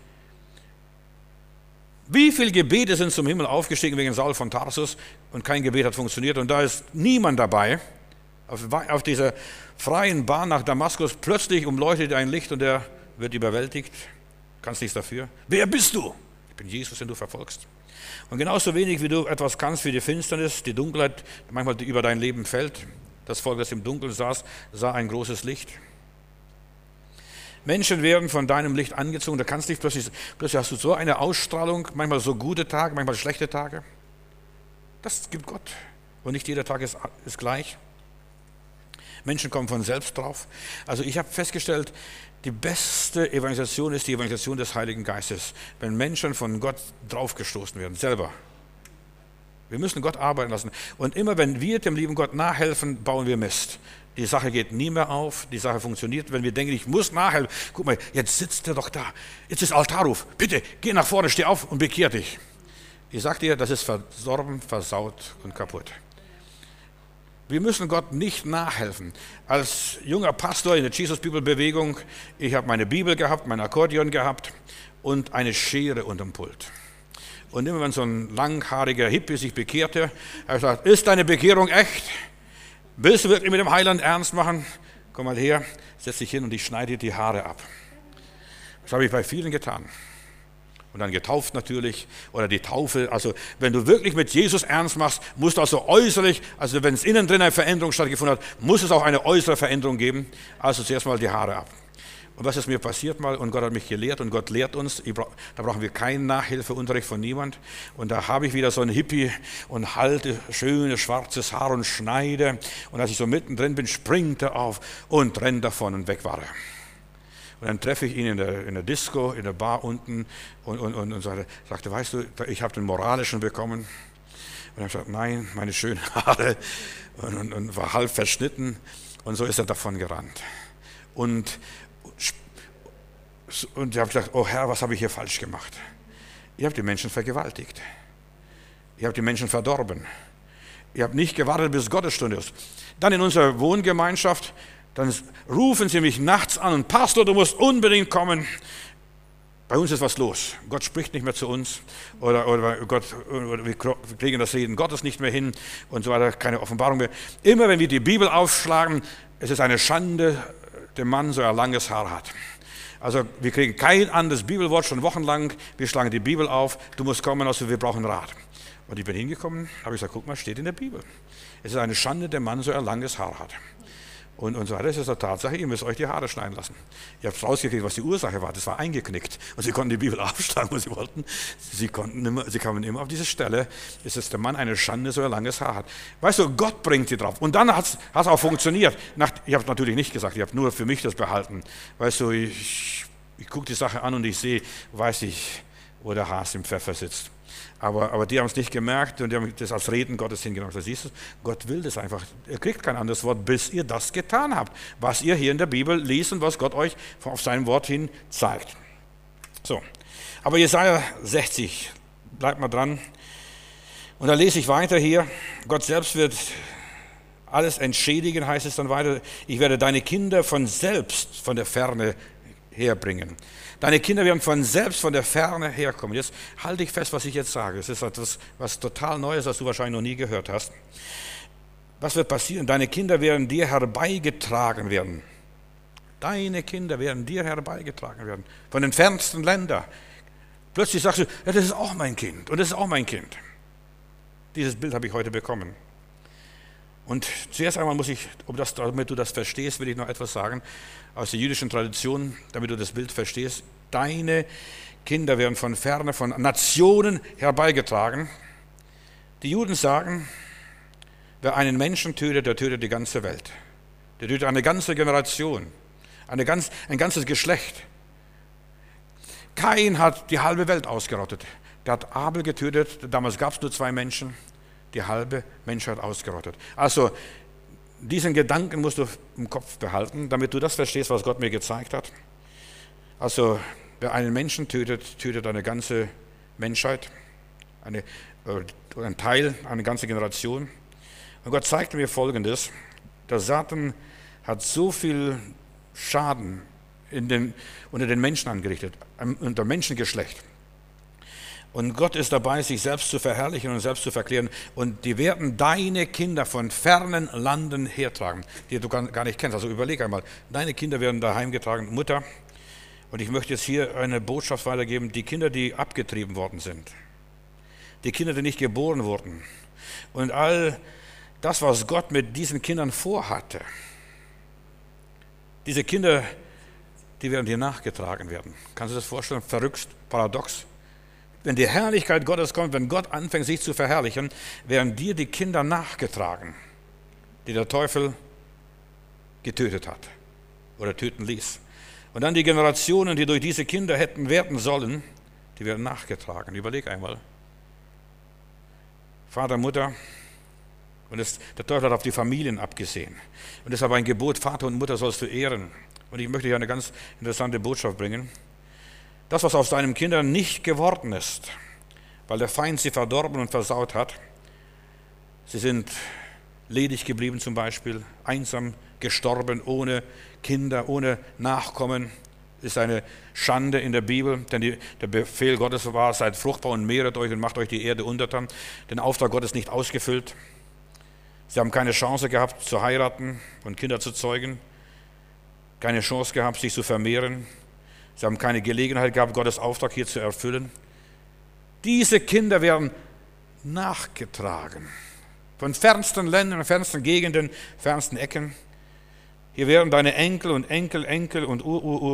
Wie viele Gebete sind zum Himmel aufgestiegen wegen Saul von Tarsus und kein Gebet hat funktioniert, und da ist niemand dabei. Auf dieser freien Bahn nach Damaskus plötzlich umleuchtet ein Licht und er wird überwältigt. Kannst nichts dafür. Wer bist du? Ich bin Jesus, den du verfolgst. Und genauso wenig wie du etwas kannst für die Finsternis, die Dunkelheit, manchmal die über dein Leben fällt. Das Volk, das im Dunkeln saß, sah ein großes Licht. Menschen werden von deinem Licht angezogen. Da kannst du nicht plötzlich hast du so eine Ausstrahlung, manchmal so gute Tage, manchmal schlechte Tage. Das gibt Gott. Und nicht jeder Tag ist gleich. Menschen kommen von selbst drauf. Also ich habe festgestellt, die beste Evangelisation ist die Evangelisation des Heiligen Geistes. Wenn Menschen von Gott draufgestoßen werden, selber. Wir müssen Gott arbeiten lassen. Und immer wenn wir dem lieben Gott nachhelfen, bauen wir Mist. Die Sache geht nie mehr auf, die Sache funktioniert. Wenn wir denken, ich muss nachhelfen, guck mal, jetzt sitzt er doch da. Jetzt ist Altarruf. Bitte, geh nach vorne, steh auf und bekehr dich. Ich sage dir, das ist verdorben, versaut und kaputt. Wir müssen Gott nicht nachhelfen. Als junger Pastor in der Jesus-Bibel-Bewegung, ich habe meine Bibel gehabt, mein Akkordeon gehabt und eine Schere unterm Pult. Und immer wenn so ein langhaariger Hippie sich bekehrte, habe ich gesagt, ist deine Bekehrung echt? Willst du wirklich mit dem Heiland ernst machen? Komm mal her, setz dich hin und ich schneide dir die Haare ab. Das habe ich bei vielen getan. Und dann getauft natürlich, oder die Taufe. Also wenn du wirklich mit Jesus ernst machst, musst du also äußerlich, also wenn es innen drin eine Veränderung stattgefunden hat, muss es auch eine äußere Veränderung geben. Also zuerst mal die Haare ab. Und was ist mir passiert mal? Und Gott hat mich gelehrt und Gott lehrt uns. Da brauchen wir keinen Nachhilfeunterricht von niemand. Und da habe ich wieder so einen Hippie und halte schönes schwarzes Haar und schneide. Und als ich so mittendrin bin, springt er auf und rennt davon und weg war er. Und dann treffe ich ihn in der Disco, in der Bar unten und sagte, weißt du, ich habe den Moralischen bekommen. Und er hat gesagt, nein, meine schönen Haare. Und war halb verschnitten. Und so ist er davon gerannt. Und ich habe gesagt, oh Herr, was habe ich hier falsch gemacht? Ich habe die Menschen vergewaltigt. Ich habe die Menschen verdorben. Ich habe nicht gewartet, bis Gottesstunde ist. Dann in unserer Wohngemeinschaft, dann rufen sie mich nachts an und Pastor, du musst unbedingt kommen. Bei uns ist was los. Gott spricht nicht mehr zu uns oder wir kriegen das Reden Gottes nicht mehr hin und so weiter, keine Offenbarung mehr. Immer wenn wir die Bibel aufschlagen, es ist eine Schande, der Mann so ein langes Haar hat. Also wir kriegen kein anderes Bibelwort schon wochenlang. Wir schlagen die Bibel auf. Du musst kommen, also wir brauchen Rat. Und ich bin hingekommen, habe ich gesagt, guck mal, steht in der Bibel. Es ist eine Schande, der Mann so ein langes Haar hat. Und so weiter. Das ist eine Tatsache, ihr müsst euch die Haare schneiden lassen. Ihr habt rausgekriegt, was die Ursache war. Das war eingeknickt. Und sie konnten die Bibel aufschlagen, wo sie wollten. Sie kamen immer auf diese Stelle. Es ist der Mann eine Schande, so ein langes Haar hat. Weißt du, Gott bringt sie drauf. Und dann hat es auch funktioniert. Ich habe es natürlich nicht gesagt, ich habe nur für mich das behalten. Weißt du, ich gucke die Sache an und ich sehe, weiß ich, wo der Hase im Pfeffer sitzt. Aber die haben es nicht gemerkt und die haben das als Reden Gottes hingenommen. Das siehst du, Gott will das einfach. Er kriegt kein anderes Wort, bis ihr das getan habt, was ihr hier in der Bibel liest und was Gott euch auf sein Wort hin zeigt. So, aber Jesaja 60, bleibt mal dran. Und da lese ich weiter hier, Gott selbst wird alles entschädigen, heißt es dann weiter. Ich werde deine Kinder von selbst von der Ferne herbringen. Deine Kinder werden von selbst von der Ferne herkommen. Jetzt halte ich fest, was ich jetzt sage. Es ist etwas, was total Neues, was du wahrscheinlich noch nie gehört hast. Was wird passieren? Deine Kinder werden dir herbeigetragen werden. Deine Kinder werden dir herbeigetragen werden. Von den fernsten Ländern. Plötzlich sagst du, ja, das ist auch mein Kind und das ist auch mein Kind. Dieses Bild habe ich heute bekommen. Und zuerst einmal muss ich, damit du das verstehst, will ich noch etwas sagen aus der jüdischen Tradition, damit du das Bild verstehst. Deine Kinder werden von ferne, von Nationen herbeigetragen. Die Juden sagen, wer einen Menschen tötet, der tötet die ganze Welt. Der tötet eine ganze Generation, ein ganzes Geschlecht. Kain hat die halbe Welt ausgerottet. Der hat Abel getötet, damals gab es nur 2 Menschen. die halbe Menschheit ausgerottet. Also, diesen Gedanken musst du im Kopf behalten, damit du das verstehst, was Gott mir gezeigt hat. Also, wer einen Menschen tötet, tötet eine ganze Menschheit, ein Teil, eine ganze Generation. Und Gott zeigte mir Folgendes: Der Satan hat so viel Schaden unter den Menschen angerichtet, unter Menschengeschlecht. Und Gott ist dabei, sich selbst zu verherrlichen und selbst zu verklären. Und die werden deine Kinder von fernen Landen hertragen, die du gar nicht kennst. Also überleg einmal, deine Kinder werden daheim getragen, Mutter. Und ich möchte jetzt hier eine Botschaft weitergeben: Die Kinder, die abgetrieben worden sind, die Kinder, die nicht geboren wurden, und all das, was Gott mit diesen Kindern vorhatte, diese Kinder, die werden dir nachgetragen werden. Kannst du das vorstellen? Verrückt, paradox. Wenn die Herrlichkeit Gottes kommt, wenn Gott anfängt, sich zu verherrlichen, werden dir die Kinder nachgetragen, die der Teufel getötet hat oder töten ließ. Und dann die Generationen, die durch diese Kinder hätten werden sollen, die werden nachgetragen. Überleg einmal. Vater, Mutter, und der Teufel hat auf die Familien abgesehen. Und deshalb ein Gebot: Vater und Mutter sollst du ehren. Und ich möchte hier eine ganz interessante Botschaft bringen. Das, was aus deinen Kindern nicht geworden ist, weil der Feind sie verdorben und versaut hat, sie sind ledig geblieben zum Beispiel, einsam gestorben, ohne Kinder, ohne Nachkommen, ist eine Schande in der Bibel, denn der Befehl Gottes war: Seid fruchtbar und mehret euch und macht euch die Erde untertan. Den Auftrag Gottes nicht ausgefüllt. Sie haben keine Chance gehabt zu heiraten und Kinder zu zeugen, keine Chance gehabt, sich zu vermehren. Sie haben keine Gelegenheit gehabt, Gottes Auftrag hier zu erfüllen. Diese Kinder werden nachgetragen. Von fernsten Ländern, fernsten Gegenden, fernsten Ecken. Hier werden deine Enkel und Enkel, Enkel und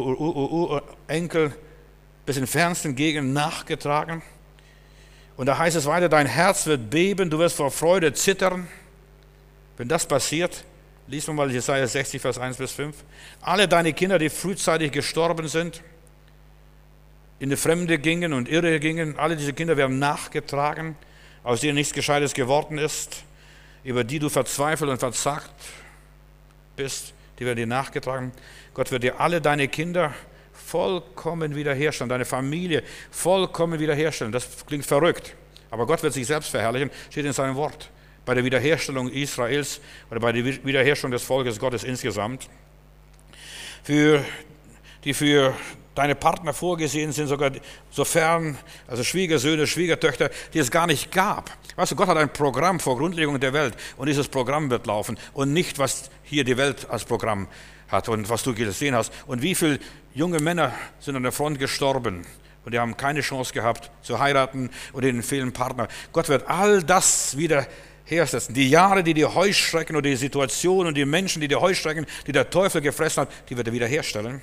Urenkel bis in fernsten Gegenden nachgetragen. Und da heißt es weiter: Dein Herz wird beben, du wirst vor Freude zittern. Wenn das passiert, lies mal Jesaja 60, Vers 1 bis 5. Alle deine Kinder, die frühzeitig gestorben sind, in die Fremde gingen und Irre gingen, alle diese Kinder werden nachgetragen, aus denen nichts Gescheites geworden ist, über die du verzweifelt und verzagt bist, die werden dir nachgetragen. Gott wird dir alle deine Kinder vollkommen wiederherstellen, deine Familie vollkommen wiederherstellen. Das klingt verrückt, aber Gott wird sich selbst verherrlichen, steht in seinem Wort. Bei der Wiederherstellung Israels oder bei der Wiederherstellung des Volkes Gottes insgesamt. Für deine Partner vorgesehen sind sogar sofern, also Schwiegersöhne, Schwiegertöchter, die es gar nicht gab. Weißt du, Gott hat ein Programm vor Grundlegung der Welt und dieses Programm wird laufen und nicht, was hier die Welt als Programm hat und was du gesehen hast. Und wie viele junge Männer sind an der Front gestorben und die haben keine Chance gehabt zu heiraten und ihnen fehlen Partner. Gott wird all das wieder hersetzen. Die Jahre, die Heuschrecken oder die Situation und die Menschen, die Heuschrecken, die der Teufel gefressen hat, die wird er wiederherstellen.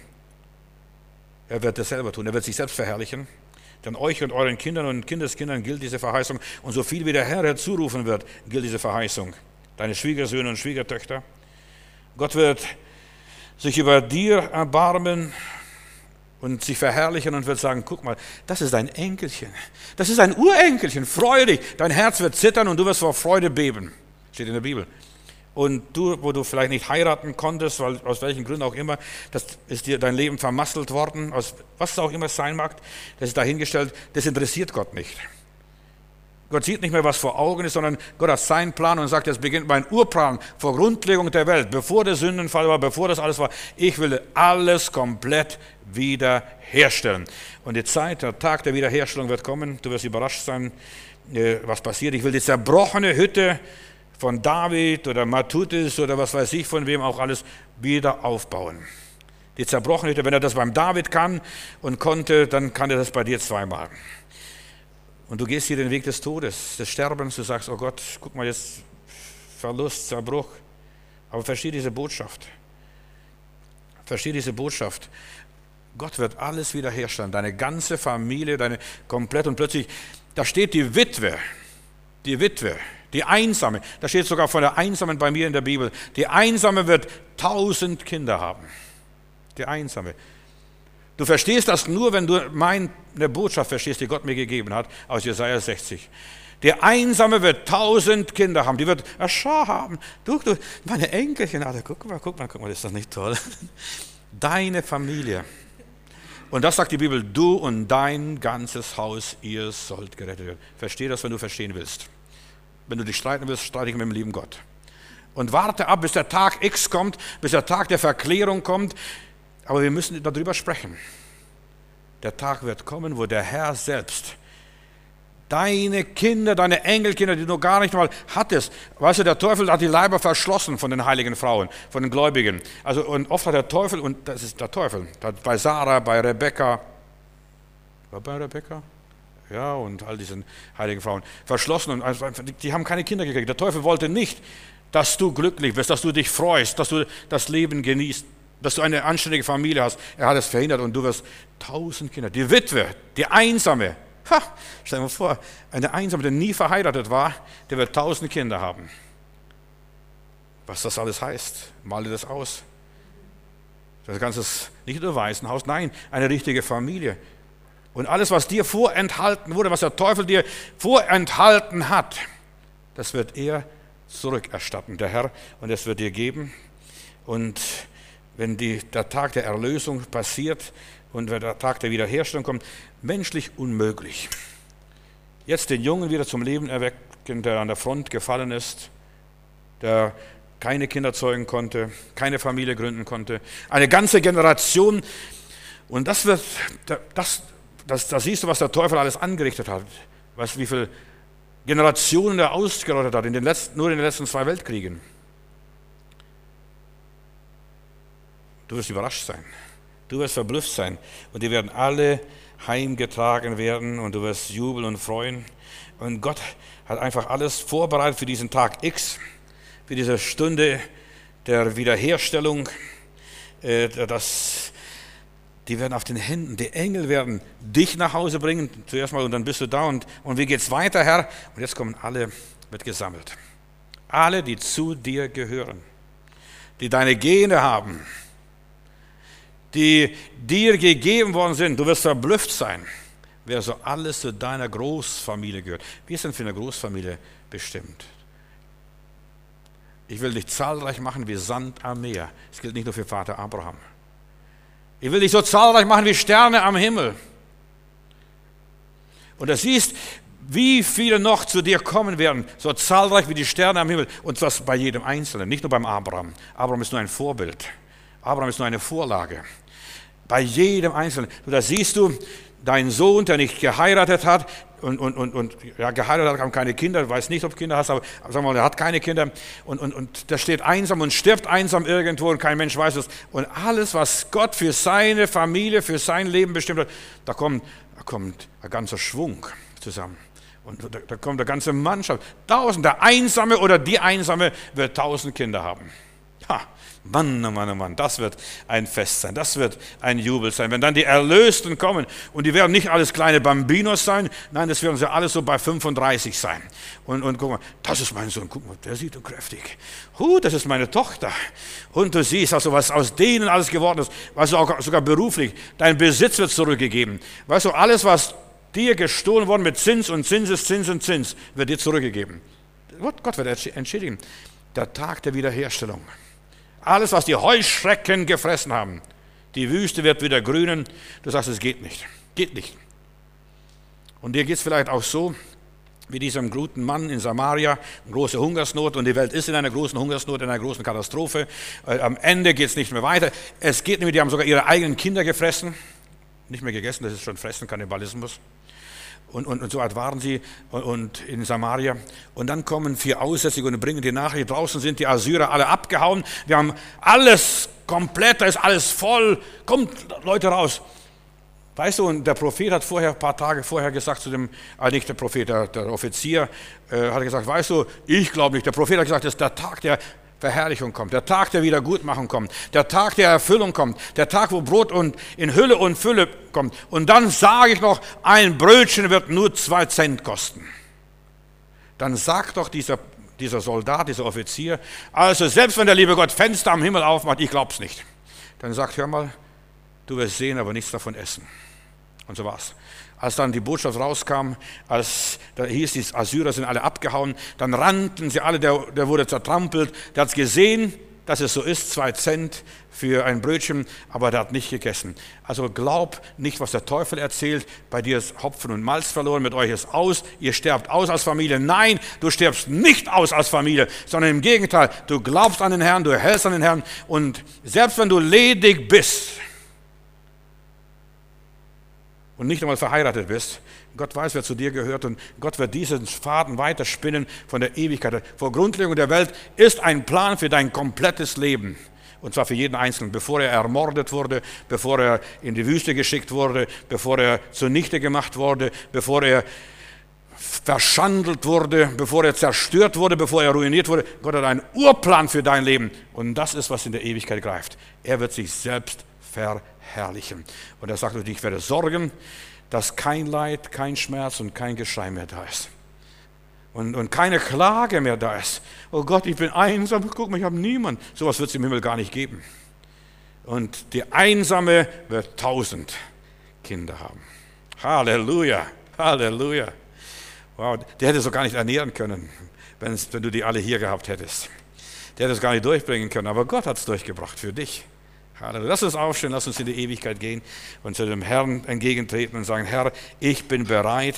Er wird das selber tun. Er wird sich selbst verherrlichen. Denn euch und euren Kindern und Kindeskindern gilt diese Verheißung. Und so viel wie der Herr herzurufen wird, gilt diese Verheißung. Deine Schwiegersöhne und Schwiegertöchter. Gott wird sich über dir erbarmen und sich verherrlichen und wird sagen: Guck mal, das ist ein Enkelchen, das ist ein Urenkelchen, freu dich, dein Herz wird zittern und du wirst vor Freude beben, steht in der Bibel. Und du, wo du vielleicht nicht heiraten konntest, weil aus welchen Gründen auch immer, das ist dir dein Leben vermasselt worden, aus was es auch immer sein mag, das ist dahingestellt, das interessiert Gott nicht. Gott sieht nicht mehr, was vor Augen ist, sondern Gott hat seinen Plan und sagt: Jetzt beginnt mein Urplan vor Grundlegung der Welt, bevor der Sündenfall war, bevor das alles war. Ich will alles komplett wiederherstellen. Und die Zeit, der Tag der Wiederherstellung wird kommen. Du wirst überrascht sein, was passiert. Ich will die zerbrochene Hütte von David oder Matthäus oder was weiß ich, von wem auch alles, wieder aufbauen. Die zerbrochene Hütte, wenn er das beim David kann und konnte, dann kann er das bei dir zweimal. Und du gehst hier den Weg des Todes, des Sterbens, du sagst: Oh Gott, guck mal, jetzt Verlust, Zerbruch. Aber versteh diese Botschaft. Versteh diese Botschaft. Gott wird alles wiederherstellen, deine ganze Familie, deine komplett, und plötzlich, da steht die Witwe, die Einsame, da steht sogar von der Einsamen bei mir in der Bibel, die Einsame wird 1000 Kinder haben. Die Einsame. Du verstehst das nur, wenn du meine Botschaft verstehst, die Gott mir gegeben hat, aus Jesaja 60. Der Einsame wird 1000 Kinder haben, die wird eine Schar haben. Du, meine Enkelchen, Alter, guck mal, ist das nicht toll? Deine Familie. Und das sagt die Bibel, du und dein ganzes Haus, ihr sollt gerettet werden. Versteh das, wenn du verstehen willst. Wenn du dich streiten willst, streite ich mit dem lieben Gott. Und warte ab, bis der Tag X kommt, bis der Tag der Verklärung kommt. Aber wir müssen darüber sprechen. Der Tag wird kommen, wo der Herr selbst deine Kinder, deine Enkelkinder, die du gar nicht mal hattest. Weißt du, der Teufel hat die Leiber verschlossen von den heiligen Frauen, von den Gläubigen. Also, und oft hat der Teufel, und das ist der Teufel, bei Sarah, bei Rebekka, war bei Rebekka? Ja, und all diesen heiligen Frauen verschlossen. Und die haben keine Kinder gekriegt. Der Teufel wollte nicht, dass du glücklich bist, dass du dich freust, dass du das Leben genießt, dass du eine anständige Familie hast. Er hat es verhindert und du wirst 1000 Kinder. Die Witwe, die Einsame, stell dir mal vor, eine Einsame, die nie verheiratet war, der wird 1000 Kinder haben. Was das alles heißt, male das aus. Das ganze nicht nur Waisenhaus, nein, eine richtige Familie. Und alles, was dir vorenthalten wurde, was der Teufel dir vorenthalten hat, das wird er zurückerstatten, der Herr, und es wird dir geben. Und wenn der Tag der Erlösung passiert und wenn der Tag der Wiederherstellung kommt, menschlich unmöglich. Jetzt den Jungen wieder zum Leben erwecken, der an der Front gefallen ist, der keine Kinder zeugen konnte, keine Familie gründen konnte, eine ganze Generation. Und das siehst du, was der Teufel alles angerichtet hat, wie viele Generationen er ausgerottet hat, nur in den letzten 2 Weltkriegen. Du wirst überrascht sein, du wirst verblüfft sein und die werden alle heimgetragen werden und du wirst jubeln und freuen. Und Gott hat einfach alles vorbereitet für diesen Tag X, für diese Stunde der Wiederherstellung. Die werden auf den Händen, die Engel werden dich nach Hause bringen, zuerst mal, und dann bist du da. Und wie geht's weiter, Herr? Und jetzt kommen alle, wird gesammelt. Alle, die zu dir gehören, die deine Gene haben, die dir gegeben worden sind. Du wirst verblüfft sein, wer so alles zu deiner Großfamilie gehört. Wir sind für eine Großfamilie bestimmt. Ich will dich zahlreich machen wie Sand am Meer. Das gilt nicht nur für Vater Abraham. Ich will dich so zahlreich machen wie Sterne am Himmel. Und du siehst, wie viele noch zu dir kommen werden, so zahlreich wie die Sterne am Himmel. Und zwar bei jedem Einzelnen, nicht nur beim Abraham. Abraham ist nur ein Vorbild. Abraham ist nur eine Vorlage. Bei jedem Einzelnen. Und da siehst du, dein Sohn, der nicht geheiratet hat und geheiratet hat, haben keine Kinder, weiß nicht, ob du Kinder hast, aber sagen wir mal, er hat keine Kinder und der steht einsam und stirbt einsam irgendwo und kein Mensch weiß es. Und alles, was Gott für seine Familie, für sein Leben bestimmt hat, da kommt ein ganzer Schwung zusammen. Und da kommt eine ganze Mannschaft. 1000, der Einsame oder die Einsame wird 1000 Kinder haben. Ha, Mann, oh Mann, oh Mann, das wird ein Fest sein, das wird ein Jubel sein. Wenn dann die Erlösten kommen, und die werden nicht alles kleine Bambinos sein, nein, das werden sie alles so bei 35 sein. Und guck mal, das ist mein Sohn, guck mal, der sieht so kräftig. Das ist meine Tochter. Und du siehst also, was aus denen alles geworden ist, weißt du, auch sogar beruflich, dein Besitz wird zurückgegeben. Weißt du, alles, was dir gestohlen worden mit Zins und Zins, wird dir zurückgegeben. Gott wird entschädigen. Der Tag der Wiederherstellung. Alles, was die Heuschrecken gefressen haben. Die Wüste wird wieder grünen. Du sagst, es geht nicht. Geht nicht. Und dir geht es vielleicht auch so, wie diesem guten Mann in Samaria, eine große Hungersnot, und die Welt ist in einer großen Hungersnot, in einer großen Katastrophe. Am Ende geht es nicht mehr weiter. Es geht nämlich, die haben sogar ihre eigenen Kinder gefressen. Nicht mehr gegessen, das ist schon Fressen, Kannibalismus. Und so alt waren sie und in Samaria. Und dann kommen 4 Aussätzige und bringen die Nachricht, draußen sind die Assyrer alle abgehauen. Wir haben alles komplett, da ist alles voll. Kommt, Leute, raus. Weißt du, und der Prophet hat ein paar Tage vorher gesagt zu dem, nicht der Prophet, der Offizier, hat gesagt, weißt du, ich glaube nicht. Der Prophet hat gesagt, das ist der Tag der Verherrlichung kommt, der Tag der Wiedergutmachung kommt, der Tag der Erfüllung kommt, der Tag, wo Brot und in Hülle und Fülle kommt. Und dann sage ich noch, ein Brötchen wird nur 2 Cent kosten. Dann sagt doch dieser Soldat, dieser Offizier, also selbst wenn der liebe Gott Fenster am Himmel aufmacht, ich glaube es nicht. Dann sagt, hör mal, du wirst sehen, aber nichts davon essen. Und so war's. Als dann die Botschaft rauskam, als da hieß, die Assyrer sind alle abgehauen, dann rannten sie alle, der wurde zertrampelt, der hat gesehen, dass es so ist, 2 Cent für ein Brötchen, aber der hat nicht gegessen. Also glaub nicht, was der Teufel erzählt, bei dir ist Hopfen und Malz verloren, mit euch ist aus, ihr sterbt aus als Familie. Nein, du stirbst nicht aus als Familie, sondern im Gegenteil, du glaubst an den Herrn, du hältst an den Herrn und selbst wenn du ledig bist und nicht einmal verheiratet bist, Gott weiß, wer zu dir gehört und Gott wird diesen Faden weiterspinnen von der Ewigkeit. Vor Grundlegung der Welt ist ein Plan für dein komplettes Leben. Und zwar für jeden Einzelnen, bevor er ermordet wurde, bevor er in die Wüste geschickt wurde, bevor er zunichte gemacht wurde, bevor er verschandelt wurde, bevor er zerstört wurde, bevor er ruiniert wurde. Gott hat einen Urplan für dein Leben. Und das ist, was in der Ewigkeit greift. Er wird sich selbst verherrlichen. Und er sagt, ich werde sorgen, dass kein Leid, kein Schmerz und kein Geschrei mehr da ist. Und keine Klage mehr da ist. Oh Gott, ich bin einsam, guck mal, ich habe niemanden. So etwas wird es im Himmel gar nicht geben. Und die Einsame wird 1000 Kinder haben. Halleluja, Halleluja. Wow, der hätte es doch gar nicht ernähren können, wenn du die alle hier gehabt hättest. Der hätte es gar nicht durchbringen können, aber Gott hat es durchgebracht für dich. Halleluja. Lass uns aufstehen, lass uns in die Ewigkeit gehen und zu dem Herrn entgegentreten und sagen, Herr, ich bin bereit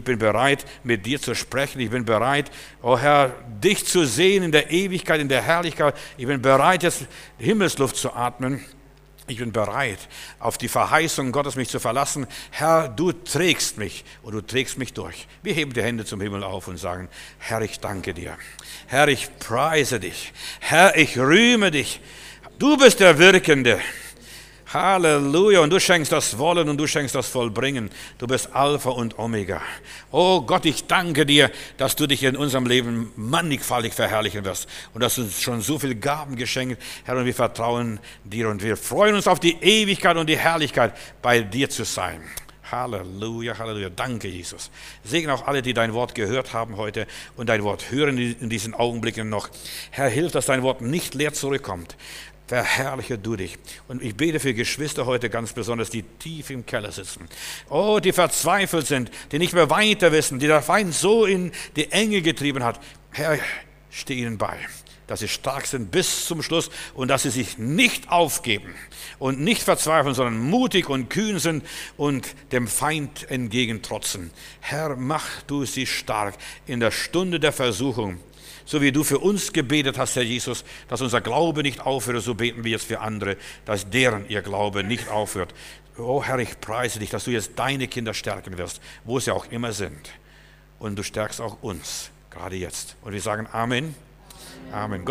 mit dir zu sprechen, ich bin bereit, oh Herr, dich zu sehen in der Ewigkeit, in der Herrlichkeit, ich bin bereit, jetzt Himmelsluft zu atmen. Ich bin bereit, auf die Verheißung Gottes mich zu verlassen. Herr, du trägst mich und du trägst mich durch. Wir heben die Hände zum Himmel auf und sagen, Herr, ich danke dir. Herr, ich preise dich. Herr, ich rühme dich. Du bist der Wirkende. Halleluja. Und du schenkst das Wollen und du schenkst das Vollbringen. Du bist Alpha und Omega. Oh Gott, ich danke dir, dass du dich in unserem Leben mannigfaltig verherrlichen wirst. Und dass du uns schon so viele Gaben geschenkt, Herr, und wir vertrauen dir und wir freuen uns auf die Ewigkeit und die Herrlichkeit, bei dir zu sein. Halleluja, Halleluja. Danke, Jesus. Segne auch alle, die dein Wort gehört haben heute und dein Wort hören in diesen Augenblicken noch. Herr, hilf, dass dein Wort nicht leer zurückkommt. Verherrliche du dich. Und ich bete für Geschwister heute ganz besonders, die tief im Keller sitzen. Oh, die verzweifelt sind, die nicht mehr weiter wissen, die der Feind so in die Enge getrieben hat. Herr, steh ihnen bei, dass sie stark sind bis zum Schluss und dass sie sich nicht aufgeben und nicht verzweifeln, sondern mutig und kühn sind und dem Feind entgegentrotzen. Herr, mach du sie stark in der Stunde der Versuchung. So wie du für uns gebetet hast, Herr Jesus, dass unser Glaube nicht aufhört, so beten wir jetzt für andere, dass deren ihr Glaube nicht aufhört. Oh Herr, ich preise dich, dass du jetzt deine Kinder stärken wirst, wo sie auch immer sind. Und du stärkst auch uns, gerade jetzt. Und wir sagen Amen. Amen.